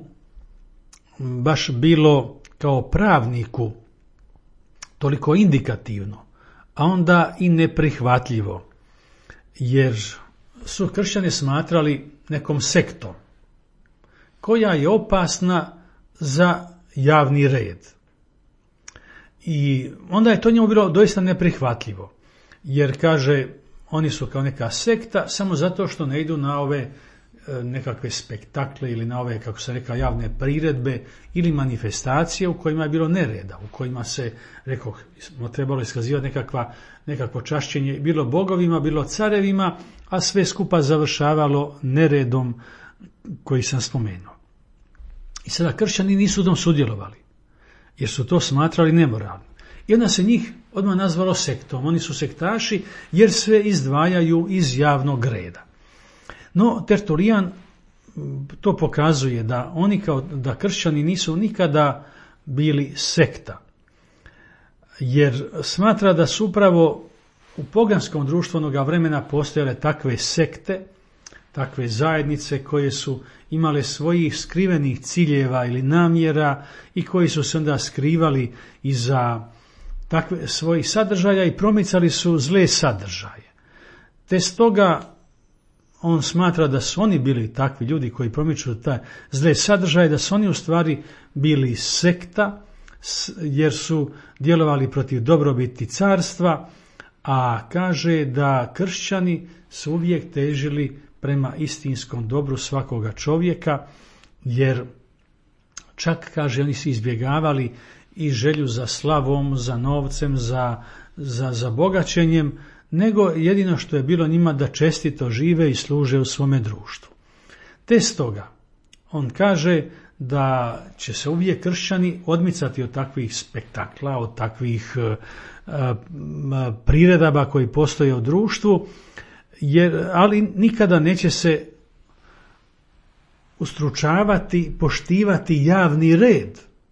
baš bilo kao pravniku toliko indikativno, a onda i neprihvatljivo, jer su kršćani smatrali nekom sektom koja je opasna za javni red. I onda je to njemu bilo doista neprihvatljivo, jer kaže, oni su kao neka sekta samo zato što ne idu na ove nekakve spektakle ili na ove, kako se reka, javne priredbe ili manifestacije u kojima je bilo nereda, u kojima se, rekoh, trebalo iskazivati nekakvo čašćenje bilo bogovima, bilo carevima, a sve skupa završavalo neredom koji sam spomenuo. I sada kršćani nisu u tom sudjelovali, jer su to smatrali nemoralnim. I onda se njih odmah nazvalo sektom. Oni su sektaši jer sve izdvajaju iz javnog reda. No, Tertulijan to pokazuje da oni da kršćani nisu nikada bili sekta, jer smatra da su upravo u poganskom društvu onoga vremena postojale takve sekte, takve zajednice koje su imale svojih skrivenih ciljeva ili namjera i koji su se onda skrivali iza takve svojih sadržaja i promicali su zle sadržaje. Te stoga on smatra da su oni bili takvi ljudi koji promiču taj zle sadržaje, da su oni u stvari bili sekta, jer su djelovali protiv dobrobiti carstva, a kaže da kršćani su uvijek težili prema istinskom dobru svakoga čovjeka, jer čak, kaže, oni su izbjegavali i želju za slavom, za novcem, za bogaćenjem, nego jedino što je bilo njima da čestito žive i služe u svome društvu. Te stoga on kaže da će se uvijek kršćani odmicati od takvih spektakla, od takvih priredaba koji postoje u društvu, ali nikada neće se ustručavati, poštivati javni red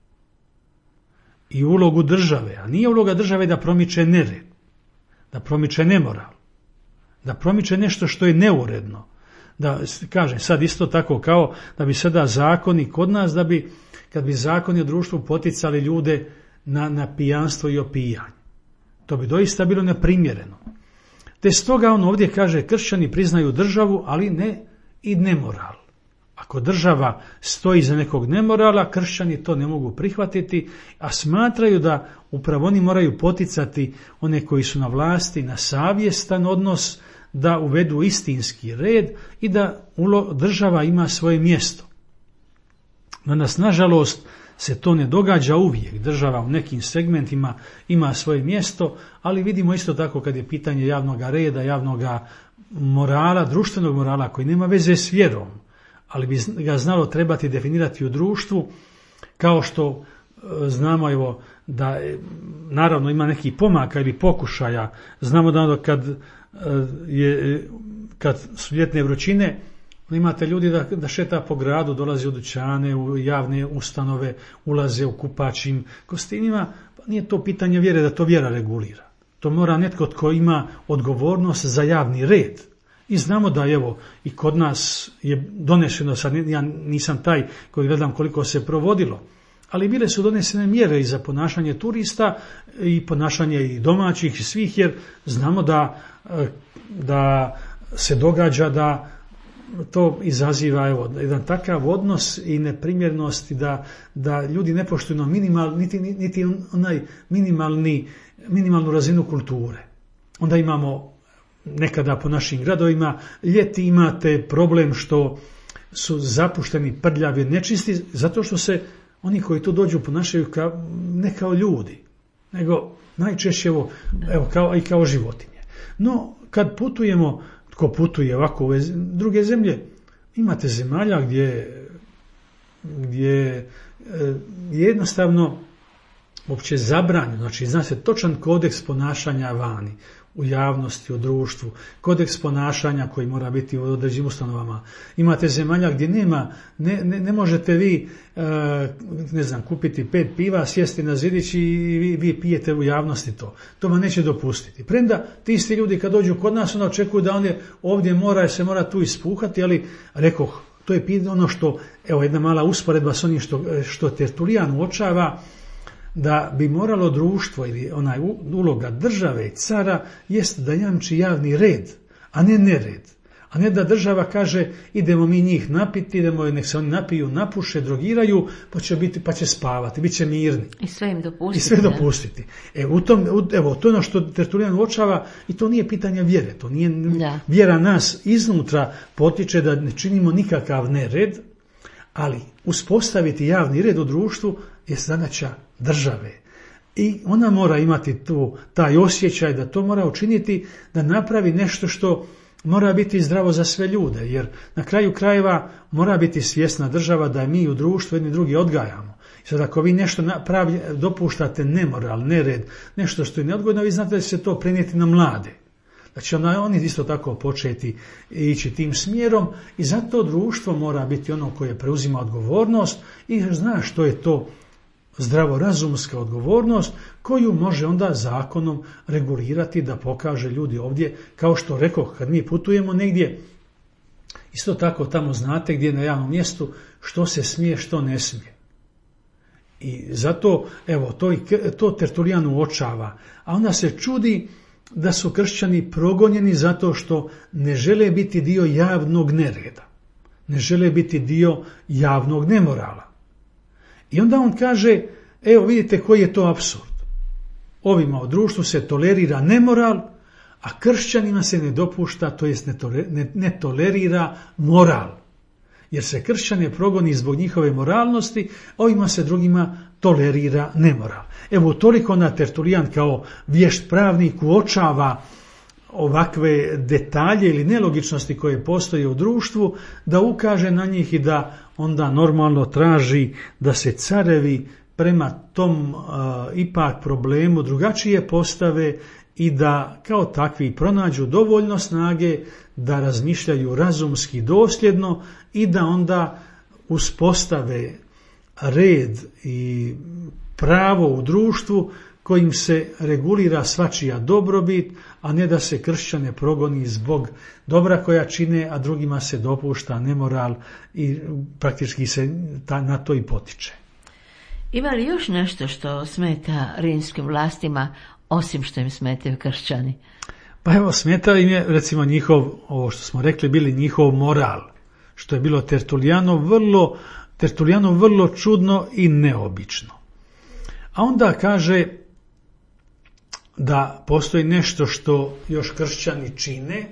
i ulogu države, a nije uloga države da promiče nered, da promiče nemoral, da promiče nešto što je neuredno. Da, kažem, sad isto tako kao da bi sada zakoni kod nas, da bi, kad bi zakoni u društvu poticali ljude na pijanstvo i opijanje. To bi doista bilo neprimjereno. Te stoga on ovdje kaže, kršćani priznaju državu, ali ne i nemoral. Ako država stoji za nekog nemorala, kršćani to ne mogu prihvatiti, a smatraju da upravo oni moraju poticati one koji su na vlasti na savjestan odnos, da uvedu istinski red i da država ima svoje mjesto. Danas, nažalost, se to ne događa uvijek. Država u nekim segmentima ima svoje mjesto, ali vidimo isto tako kad je pitanje javnog reda, javnog morala, društvenog morala koji nema veze s vjerom, ali bi ga znalo trebati definirati u društvu, kao što znamo evo da naravno ima neki pomaka ili pokušaja. Znamo da kad su ljetne vrućine, imate ljudi da šeta po gradu, dolaze u dućane, u javne ustanove, ulaze u kupačim kostimima. Pa nije to pitanje vjere da to vjera regulira. To mora netko tko ima odgovornost za javni red. I znamo da evo i kod nas je donešeno, sad ja nisam taj koji gledam koliko se provodilo, ali bile su donesene mjere i za ponašanje turista i ponašanje i domaćih i svih, jer znamo da se događa da to izaziva jedan takav odnos i neprimjernost da ljudi ne poštuju niti onaj minimalnu razinu kulture. Onda imamo nekada po našim gradovima, ljeti imate problem što su zapušteni, prljavi, nečisti, zato što se oni koji tu dođu ponašaju ne kao ljudi, nego najčešće kao životinje. No, kad putujemo, tko putuje ovako u druge zemlje, imate zemalja gdje je jednostavno uopće zabranjeno, znači zna se točan kodeks ponašanja vani, u javnosti, u društvu, kodeks ponašanja koji mora biti u određenim ustanovama. Imate zemalja gdje ne možete vi kupiti 5 piva, sjesti na zidić i vi pijete u javnosti to. To vam neće dopustiti. Premda ti isti ljudi kad dođu kod nas onda očekuju da on ovdje se mora tu ispuhati, ali rekoh, to je ono što, evo jedna mala usporedba s onim što Tertulijan uočava, da bi moralo društvo ili onaj uloga države i cara jest da jamči javni red, a ne nered. A ne da država kaže idemo mi njih napiti, nek se oni napiju, napuše, drogiraju, pa će spavati, bit će mirni.
I sve im dopustiti.
To je ono što Tertulijan uočava i to nije pitanje vjere. To nije vjera nas iznutra potiče da ne činimo nikakav nered, ali uspostaviti javni red u društvu je zadaća države. I ona mora imati taj osjećaj da to mora učiniti, da napravi nešto što mora biti zdravo za sve ljude, jer na kraju krajeva mora biti svjesna država da mi u društvu jedni drugi odgajamo. I sad ako vi nešto dopuštate nemoral, nered, nešto što je neodgovorno, vi znate da će se to prenijeti na mlade. Znači oni isto tako početi ići tim smjerom i zato društvo mora biti ono koje preuzima odgovornost i zna što je to zdravorazumska odgovornost koju može onda zakonom regulirati da pokaže ljudi ovdje, kao što rekoh, kad mi putujemo negdje, isto tako tamo znate gdje na javnom mjestu što se smije, što ne smije. I zato, to Tertulijan uočava, a onda se čudi da su kršćani progonjeni zato što ne žele biti dio javnog nereda, ne žele biti dio javnog nemorala. I onda on kaže, evo vidite koji je to apsurd. Ovima u društvu se tolerira nemoral, a kršćanima se ne dopušta, to jest ne tolerira moral. Jer se kršćane progoni zbog njihove moralnosti, ovima se drugima tolerira nemoral. Evo toliko na Tertulijan kao vješt pravnik uočava ovakve detalje ili nelogičnosti koje postoje u društvu, da ukaže na njih i da onda normalno traži da se carevi prema tom ipak problemu drugačije postave i da kao takvi pronađu dovoljno snage da razmišljaju razumski dosljedno i da onda uspostave red i pravo u društvu kojim se regulira svačija dobrobit, a ne da se kršćane progoni zbog dobra koja čine, a drugima se dopušta nemoral i praktički se na to i potiče.
Ima li još nešto što smeta rimskim vlastima, osim što im smetaju kršćani?
Pa evo, smeta im je, recimo, njihov, ovo što smo rekli, bili njihov moral, što je bilo Tertulijanov vrlo čudno i neobično. A onda kaže da postoji nešto što još kršćani čine,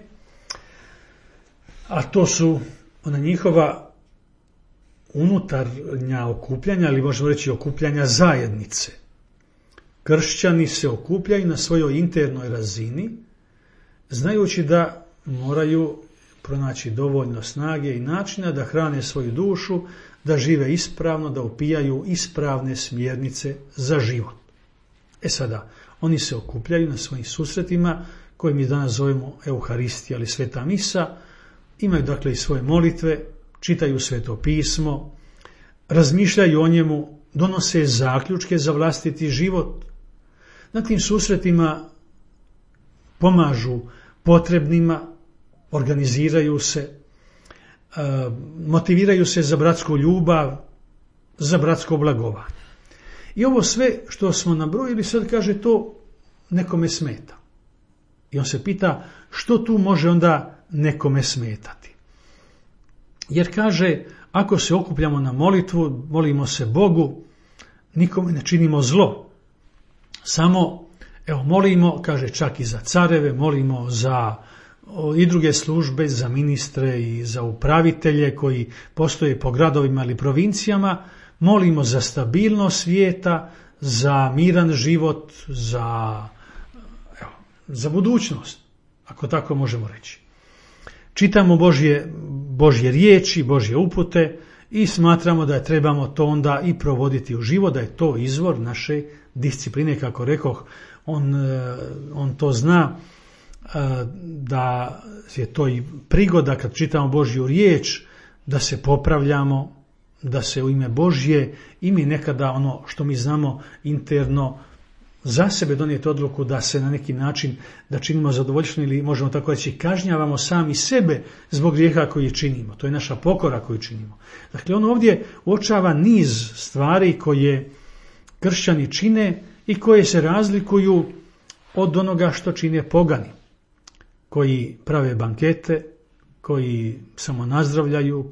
a to su ona njihova unutarnja okupljanja, ili možemo reći okupljanja zajednice. Kršćani se okupljaju na svojoj internoj razini, znajući da moraju pronaći dovoljno snage i načina da hrane svoju dušu, da žive ispravno, da upijaju ispravne smjernice za život. Sada, oni se okupljaju na svojim susretima, koje mi danas zovemo Euharistija ili Sveta Misa, imaju dakle i svoje molitve, čitaju Sveto pismo, razmišljaju o njemu, donose zaključke za vlastiti život. Na tim susretima pomažu potrebnima, organiziraju se, motiviraju se za bratsku ljubav, za bratsko blagovanje. I ovo sve što smo nabrojili, sad kaže, to nekome smeta. I on se pita što tu može onda nekome smetati. Jer kaže, ako se okupljamo na molitvu, molimo se Bogu, nikome ne činimo zlo. Samo, molimo, kaže, čak i za careve, molimo za i druge službe, za ministre i za upravitelje koji postoje po gradovima ili provincijama, molimo za stabilnost svijeta, za miran život, za budućnost, ako tako možemo reći. Čitamo Božje riječi, Božje upute i smatramo da trebamo to onda i provoditi u život, da je to izvor naše discipline, kako rekoh, on to zna, da je to i prigoda kad čitamo Božju riječ, da se popravljamo, da se u ime Božje i mi nekada ono što mi znamo interno za sebe donijeti odluku da se na neki način da činimo zadovoljstvo ili možemo tako reći kažnjavamo sami sebe zbog grijeha koji činimo. To je naša pokora koju činimo. Dakle, on ovdje uočava niz stvari koje kršćani čine i koje se razlikuju od onoga što čine pogani, koji prave bankete, koji samo nazdravljaju,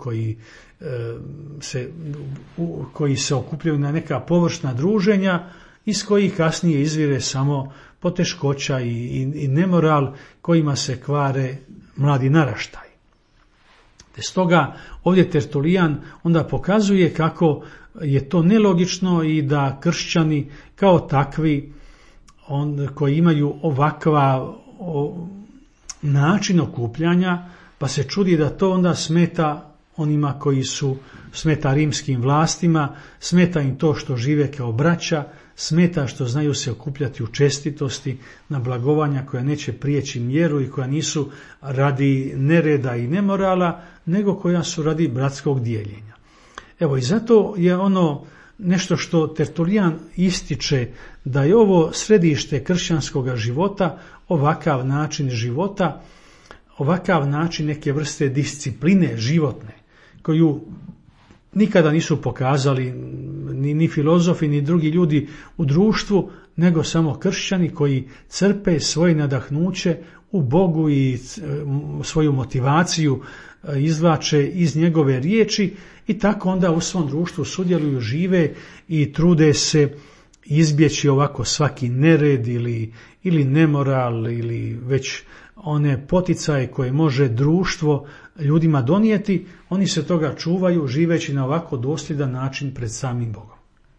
koji se okupljaju na neka površna druženja, iz kojih kasnije izvire samo poteškoća i nemoral kojima se kvare mladi naraštaj. Te stoga ovdje Tertulijan onda pokazuje kako je to nelogično i da kršćani kao takvi koji imaju ovakva način okupljanja, pa se čudi da to onda smeta onima koji smeta rimskim vlastima, smeta im to što žive kao braća, smeta što znaju se okupljati u čestitosti na blagovanja koja neće prijeći mjeru i koja nisu radi nereda i nemorala, nego koja su radi bratskog dijeljenja. I zato je ono nešto što Tertulijan ističe, da je ovo središte kršćanskog života, ovakav način života, ovakav način neke vrste discipline životne, koju nikada nisu pokazali ni filozofi, ni drugi ljudi u društvu, nego samo kršćani koji crpe svoje nadahnuće u Bogu i svoju motivaciju izvlače iz njegove riječi i tako onda u svom društvu sudjeluju, žive i trude se izbjeći ovako svaki nered ili nemoral ili već one poticaje koje može društvo ljudima donijeti. Oni se toga čuvaju živeći na ovako dosljedan način pred samim Bogom.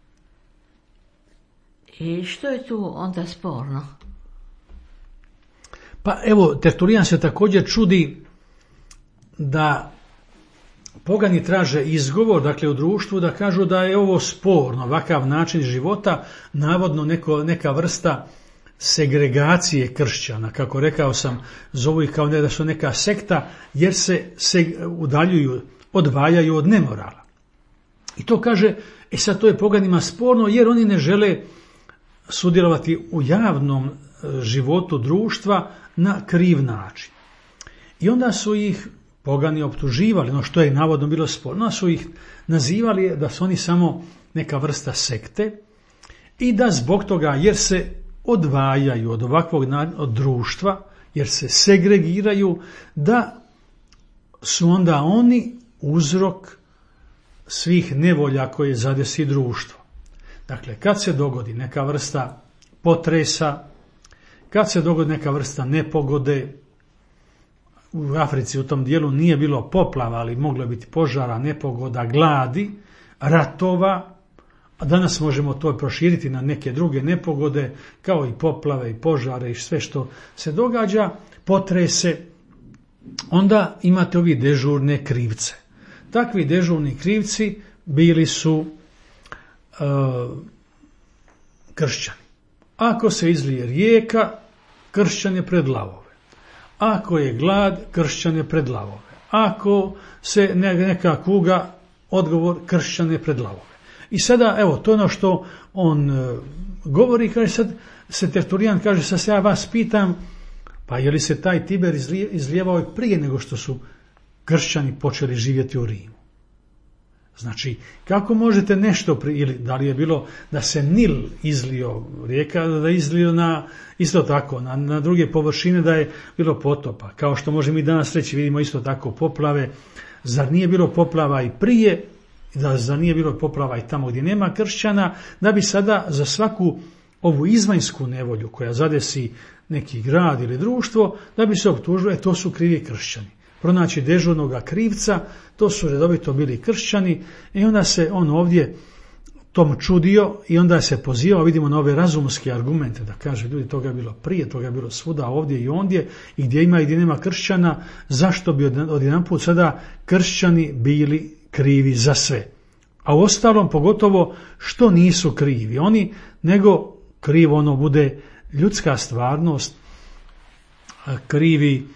I što je tu onda sporno?
Pa Tertulijan se također čudi da pogani traže izgovor, dakle u društvu, da kažu da je ovo sporno, ovakav način života, navodno neka vrsta segregacije kršćana, kako rekao sam, zovu ih kao da su neka sekta, jer se udaljuju, odvajaju od nemorala. I to kaže, sad to je poganima sporno jer oni ne žele sudjelovati u javnom životu društva na kriv način. I onda su ih pogani optuživali, ono što je navodno bilo sporno, onda su ih nazivali da su oni samo neka vrsta sekte i da zbog toga, jer se odvajaju od ovakvog od društva, jer se segregiraju, da su onda oni uzrok svih nevolja koje zadesi društvo. Dakle, kad se dogodi neka vrsta potresa, kad se dogodi neka vrsta nepogode, u Africi u tom dijelu nije bilo poplava, ali moglo je biti požara, nepogoda, gladi, ratova, a danas možemo to proširiti na neke druge nepogode, kao i poplave i požare i sve što se događa, potrese, onda imate ovi dežurne krivce. Takvi dežurni krivci bili su kršćani. Ako se izlije rijeka, kršćan je pred lavove. Ako je glad, kršćan je pred lavove. Ako se neka kuga, odgovor, kršćan je pred lavove. I sada, evo, to je ono što on govori, kaže sad, se Tertulijan kaže, sad se ja vas pitam, pa je li se taj Tiber izlijevao prije nego što su kršćani počeli živjeti u Rimu? Znači, kako možete nešto, ili da li je bilo da se Nil izlio, rijeka da je izlio isto tako, na druge površine da je bilo potopa, kao što možemo i danas reći, vidimo isto tako poplave, zar nije bilo poplava i prije, zar nije bilo poplava i tamo gdje nema kršćana, da bi sada za svaku ovu izvanjsku nevolju koja zadesi neki grad ili društvo, da bi se optužilo, to su krivi kršćani. Pronaći dežurnoga krivca, to su redovito bili kršćani i onda se on ovdje tom čudio i onda se pozivao, vidimo na ove razumske argumente, da kaže ljudi toga je bilo prije, toga je bilo svuda ovdje i ondje i gdje ima i gdje nema kršćana, zašto bi odjedanput sada kršćani bili krivi za sve. A u ostalom pogotovo što nisu krivi oni, nego krivo ono bude ljudska stvarnost, krivi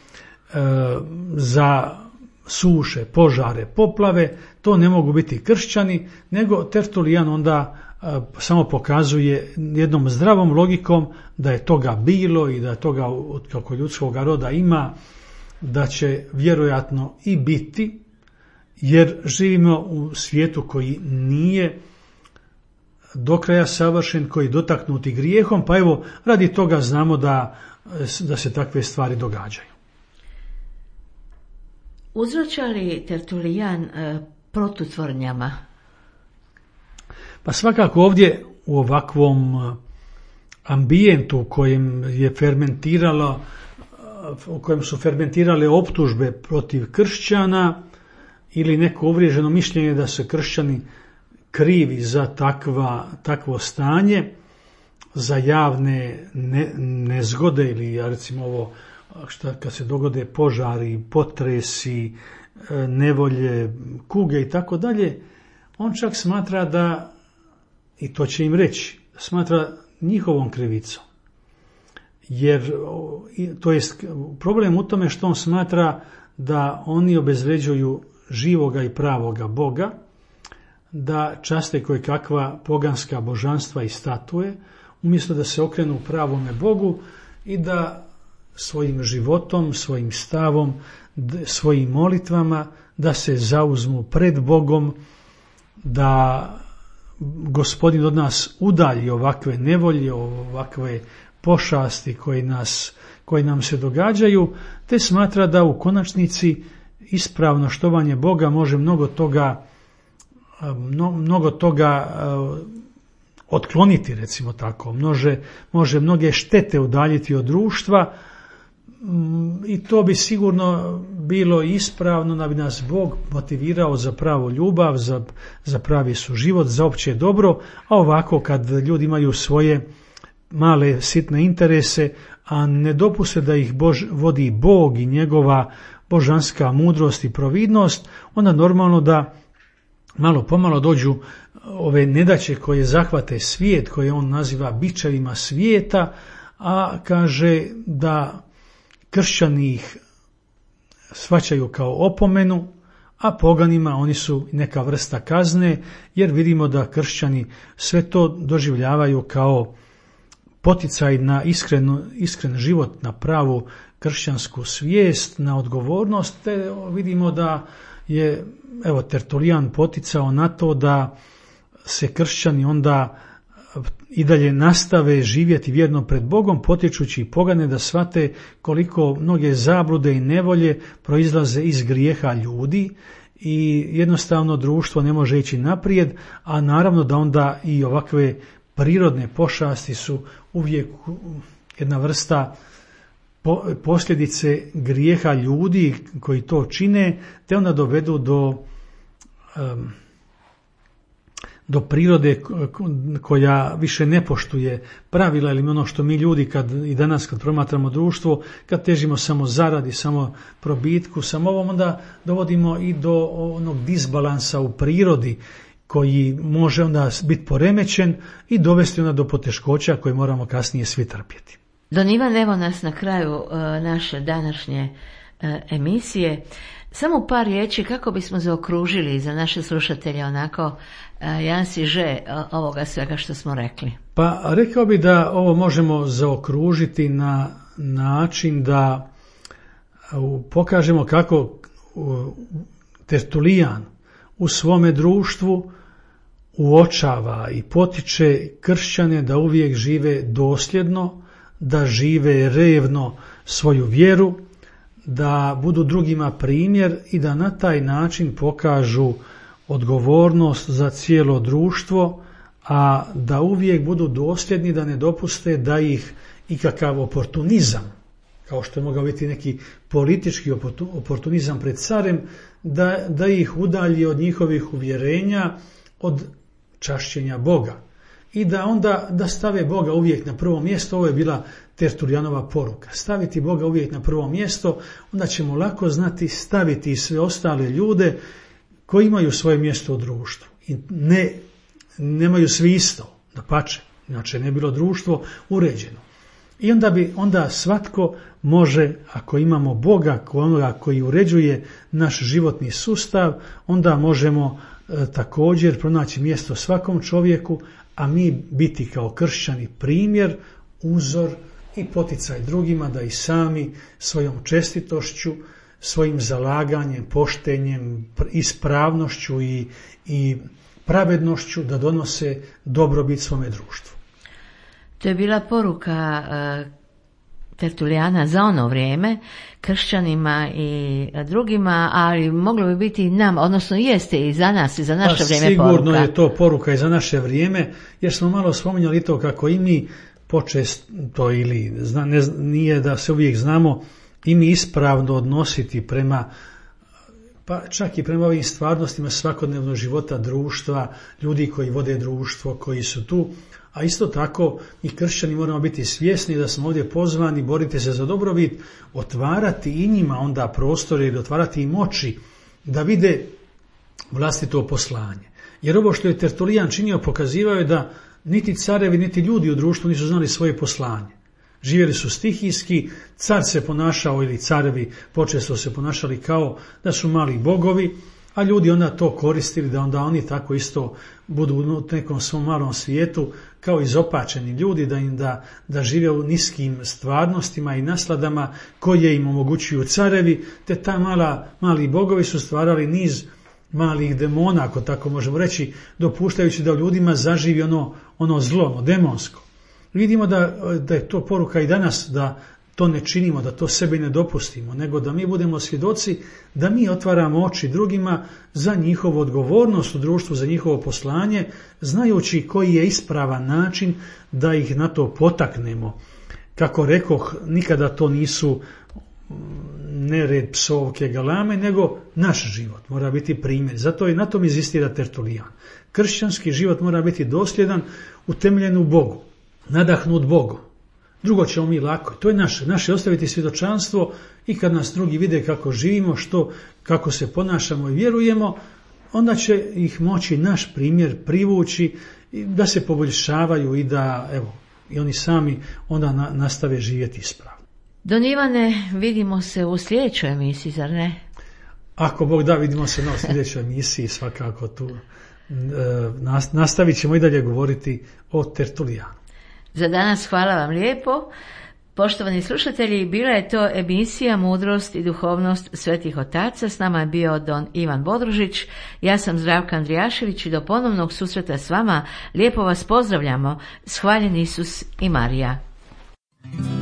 za suše, požare, poplave, to ne mogu biti kršćani, nego Tertulijan onda samo pokazuje jednom zdravom logikom da je toga bilo i da je toga kako ljudskog roda ima, da će vjerojatno i biti, jer živimo u svijetu koji nije do kraja savršen, koji je dotaknuti grijehom, pa evo radi toga znamo da se takve stvari događaju.
Uzroča li Tertulijan protutvrdnjama?
Pa svakako ovdje u ovakvom ambijentu u kojem su fermentirale optužbe protiv kršćana ili neko uvriježeno mišljenje da su kršćani krivi za takvo stanje, za javne nezgode ili recimo ovo kad se dogode požari, potresi, nevolje, kuge i tako dalje, on čak smatra da, i to će im reći, smatra njihovom krivicom. Jer to jest problem u tome što on smatra da oni obezvređuju živoga i pravoga Boga, da časte koje kakva poganska božanstva i statue, umjesto da se okrenu pravome Bogu i da svojim životom, svojim stavom, svojim molitvama, da se zauzmu pred Bogom, da Gospodin od nas udalji ovakve nevolje, ovakve pošasti koje nam se događaju, te smatra da u konačnici ispravno štovanje Boga može mnogo toga otkloniti, recimo tako, može mnoge štete udaljiti od društva i to bi sigurno bilo ispravno da bi nas Bog motivirao za pravu ljubav, za pravi suživot, za opće dobro, a ovako kad ljudi imaju svoje male sitne interese, a ne dopuste da ih vodi Bog i njegova božanska mudrost i providnost, onda normalno da malo pomalo dođu ove nedaće koje zahvate svijet, koje on naziva bičevima svijeta, a kaže da kršćani ih shvaćaju kao opomenu, a poganima oni su neka vrsta kazne, jer vidimo da kršćani sve to doživljavaju kao poticaj na iskren život, na pravu kršćansku svijest, na odgovornost, te vidimo da je Tertulijan poticao na to da se kršćani onda i dalje nastave živjeti vjerno pred Bogom, potičući i pogane da shvate koliko mnoge zablude i nevolje proizlaze iz grijeha ljudi i jednostavno društvo ne može ići naprijed, a naravno da onda i ovakve prirodne pošasti su uvijek jedna vrsta posljedice grijeha ljudi koji to čine, te onda dovedu do prirode koja više ne poštuje pravila, ili ono što mi ljudi i danas kad promatramo društvo, kad težimo samo zaradi, samo probitku, samo ovom, onda dovodimo i do onog disbalansa u prirodi koji može onda biti poremećen i dovesti onda do poteškoća koje moramo kasnije svi trpjeti.
Don Ivan, evo nas na kraju naše današnje emisije. Samo par riječi kako bismo zaokružili za naše slušatelje onako jedan siže ovoga svega što smo rekli.
Pa rekao bi da ovo možemo zaokružiti na način da pokažemo kako Tertulijan u svome društvu uočava i potiče kršćane da uvijek žive dosljedno, da žive revno svoju vjeru, da budu drugima primjer i da na taj način pokažu odgovornost za cijelo društvo, a da uvijek budu dosljedni, da ne dopuste da ih ikakav oportunizam, kao što je mogao biti neki politički oportunizam pred carem, da ih udalji od njihovih uvjerenja, od čašćenja Boga. I da onda da stave Boga uvijek na prvo mjesto. Ovo je bila Tertulijanova poruka. Staviti Boga uvijek na prvo mjesto, onda ćemo lako znati staviti i sve ostale ljude koji imaju svoje mjesto u društvu. I nemaju svi isto, dapače, inače ne bilo društvo uređeno. I onda svatko može, ako imamo Boga, onoga koji uređuje naš životni sustav, onda možemo također pronaći mjesto svakom čovjeku, a mi biti kao kršćani primjer, uzor i poticaj drugima da i sami svojom čestitošću, svojim zalaganjem, poštenjem, ispravnošću i pravednošću da donose dobrobit svome društvu.
To je bila poruka Tertulijana za ono vrijeme, kršćanima i drugima, ali moglo bi biti i nam, odnosno jeste i za nas i za naše vrijeme
sigurno
poruka.
Sigurno je to poruka i za naše vrijeme, jer smo malo spominjali to kako i mi počesto ili nije da se uvijek znamo i mi ispravno odnositi prema, pa čak i prema ovim stvarnostima svakodnevnog života društva, ljudi koji vode društvo, koji su tu. A isto tako i kršćani moramo biti svjesni da smo ovdje pozvani boriti se za dobrobit, otvarati i njima onda prostore ili otvarati im oči da vide vlastito poslanje. Jer ovo što je Tertulijan činio pokazivao je da niti carevi niti ljudi u društvu nisu znali svoje poslanje. Živjeli su stihijski, car se ponašao ili carevi počesto se ponašali kao da su mali bogovi, a ljudi onda to koristili da onda oni tako isto budu u nekom svom malom svijetu kao izopačeni ljudi, da žive u niskim stvarnostima i nasladama koje im omogućuju carevi, te mali bogovi su stvarali niz malih demona, ako tako možemo reći, dopuštajući da u ljudima zaživi ono zlo, ono demonsko. Vidimo da je to poruka i danas, da to ne činimo, da to sebi ne dopustimo, nego da mi budemo svjedoci, da mi otvaramo oči drugima za njihovu odgovornost u društvu, za njihovo poslanje, znajući koji je ispravan način da ih na to potaknemo. Kako rekoh, nikada to nisu nered, psovke, galame, nego naš život mora biti primjer. Zato i na tom inzistira Tertulijan. Kršćanski život mora biti dosljedan, utemeljen u Bogu, nadahnut Bogom. Drugo ćemo mi lako. To je naše ostaviti svjedočanstvo i kad nas drugi vide kako živimo, kako se ponašamo i vjerujemo, onda će ih moći naš primjer privući da se poboljšavaju i da i oni sami onda nastave živjeti ispravno.
Don Ivane, vidimo se u sljedećoj emisiji, zar ne?
Ako Bog da, vidimo se na sljedećoj emisiji, svakako tu. Nastavit ćemo i dalje govoriti o Tertulijanu.
Za danas hvala vam lijepo. Poštovani slušatelji, bila je to emisija Mudrost i duhovnost svetih otaca. S nama je bio don Ivan Bodružić. Ja sam Zdravka Andrijašević i do ponovnog susreta s vama lijepo vas pozdravljamo. Hvaljen Isus i Marija.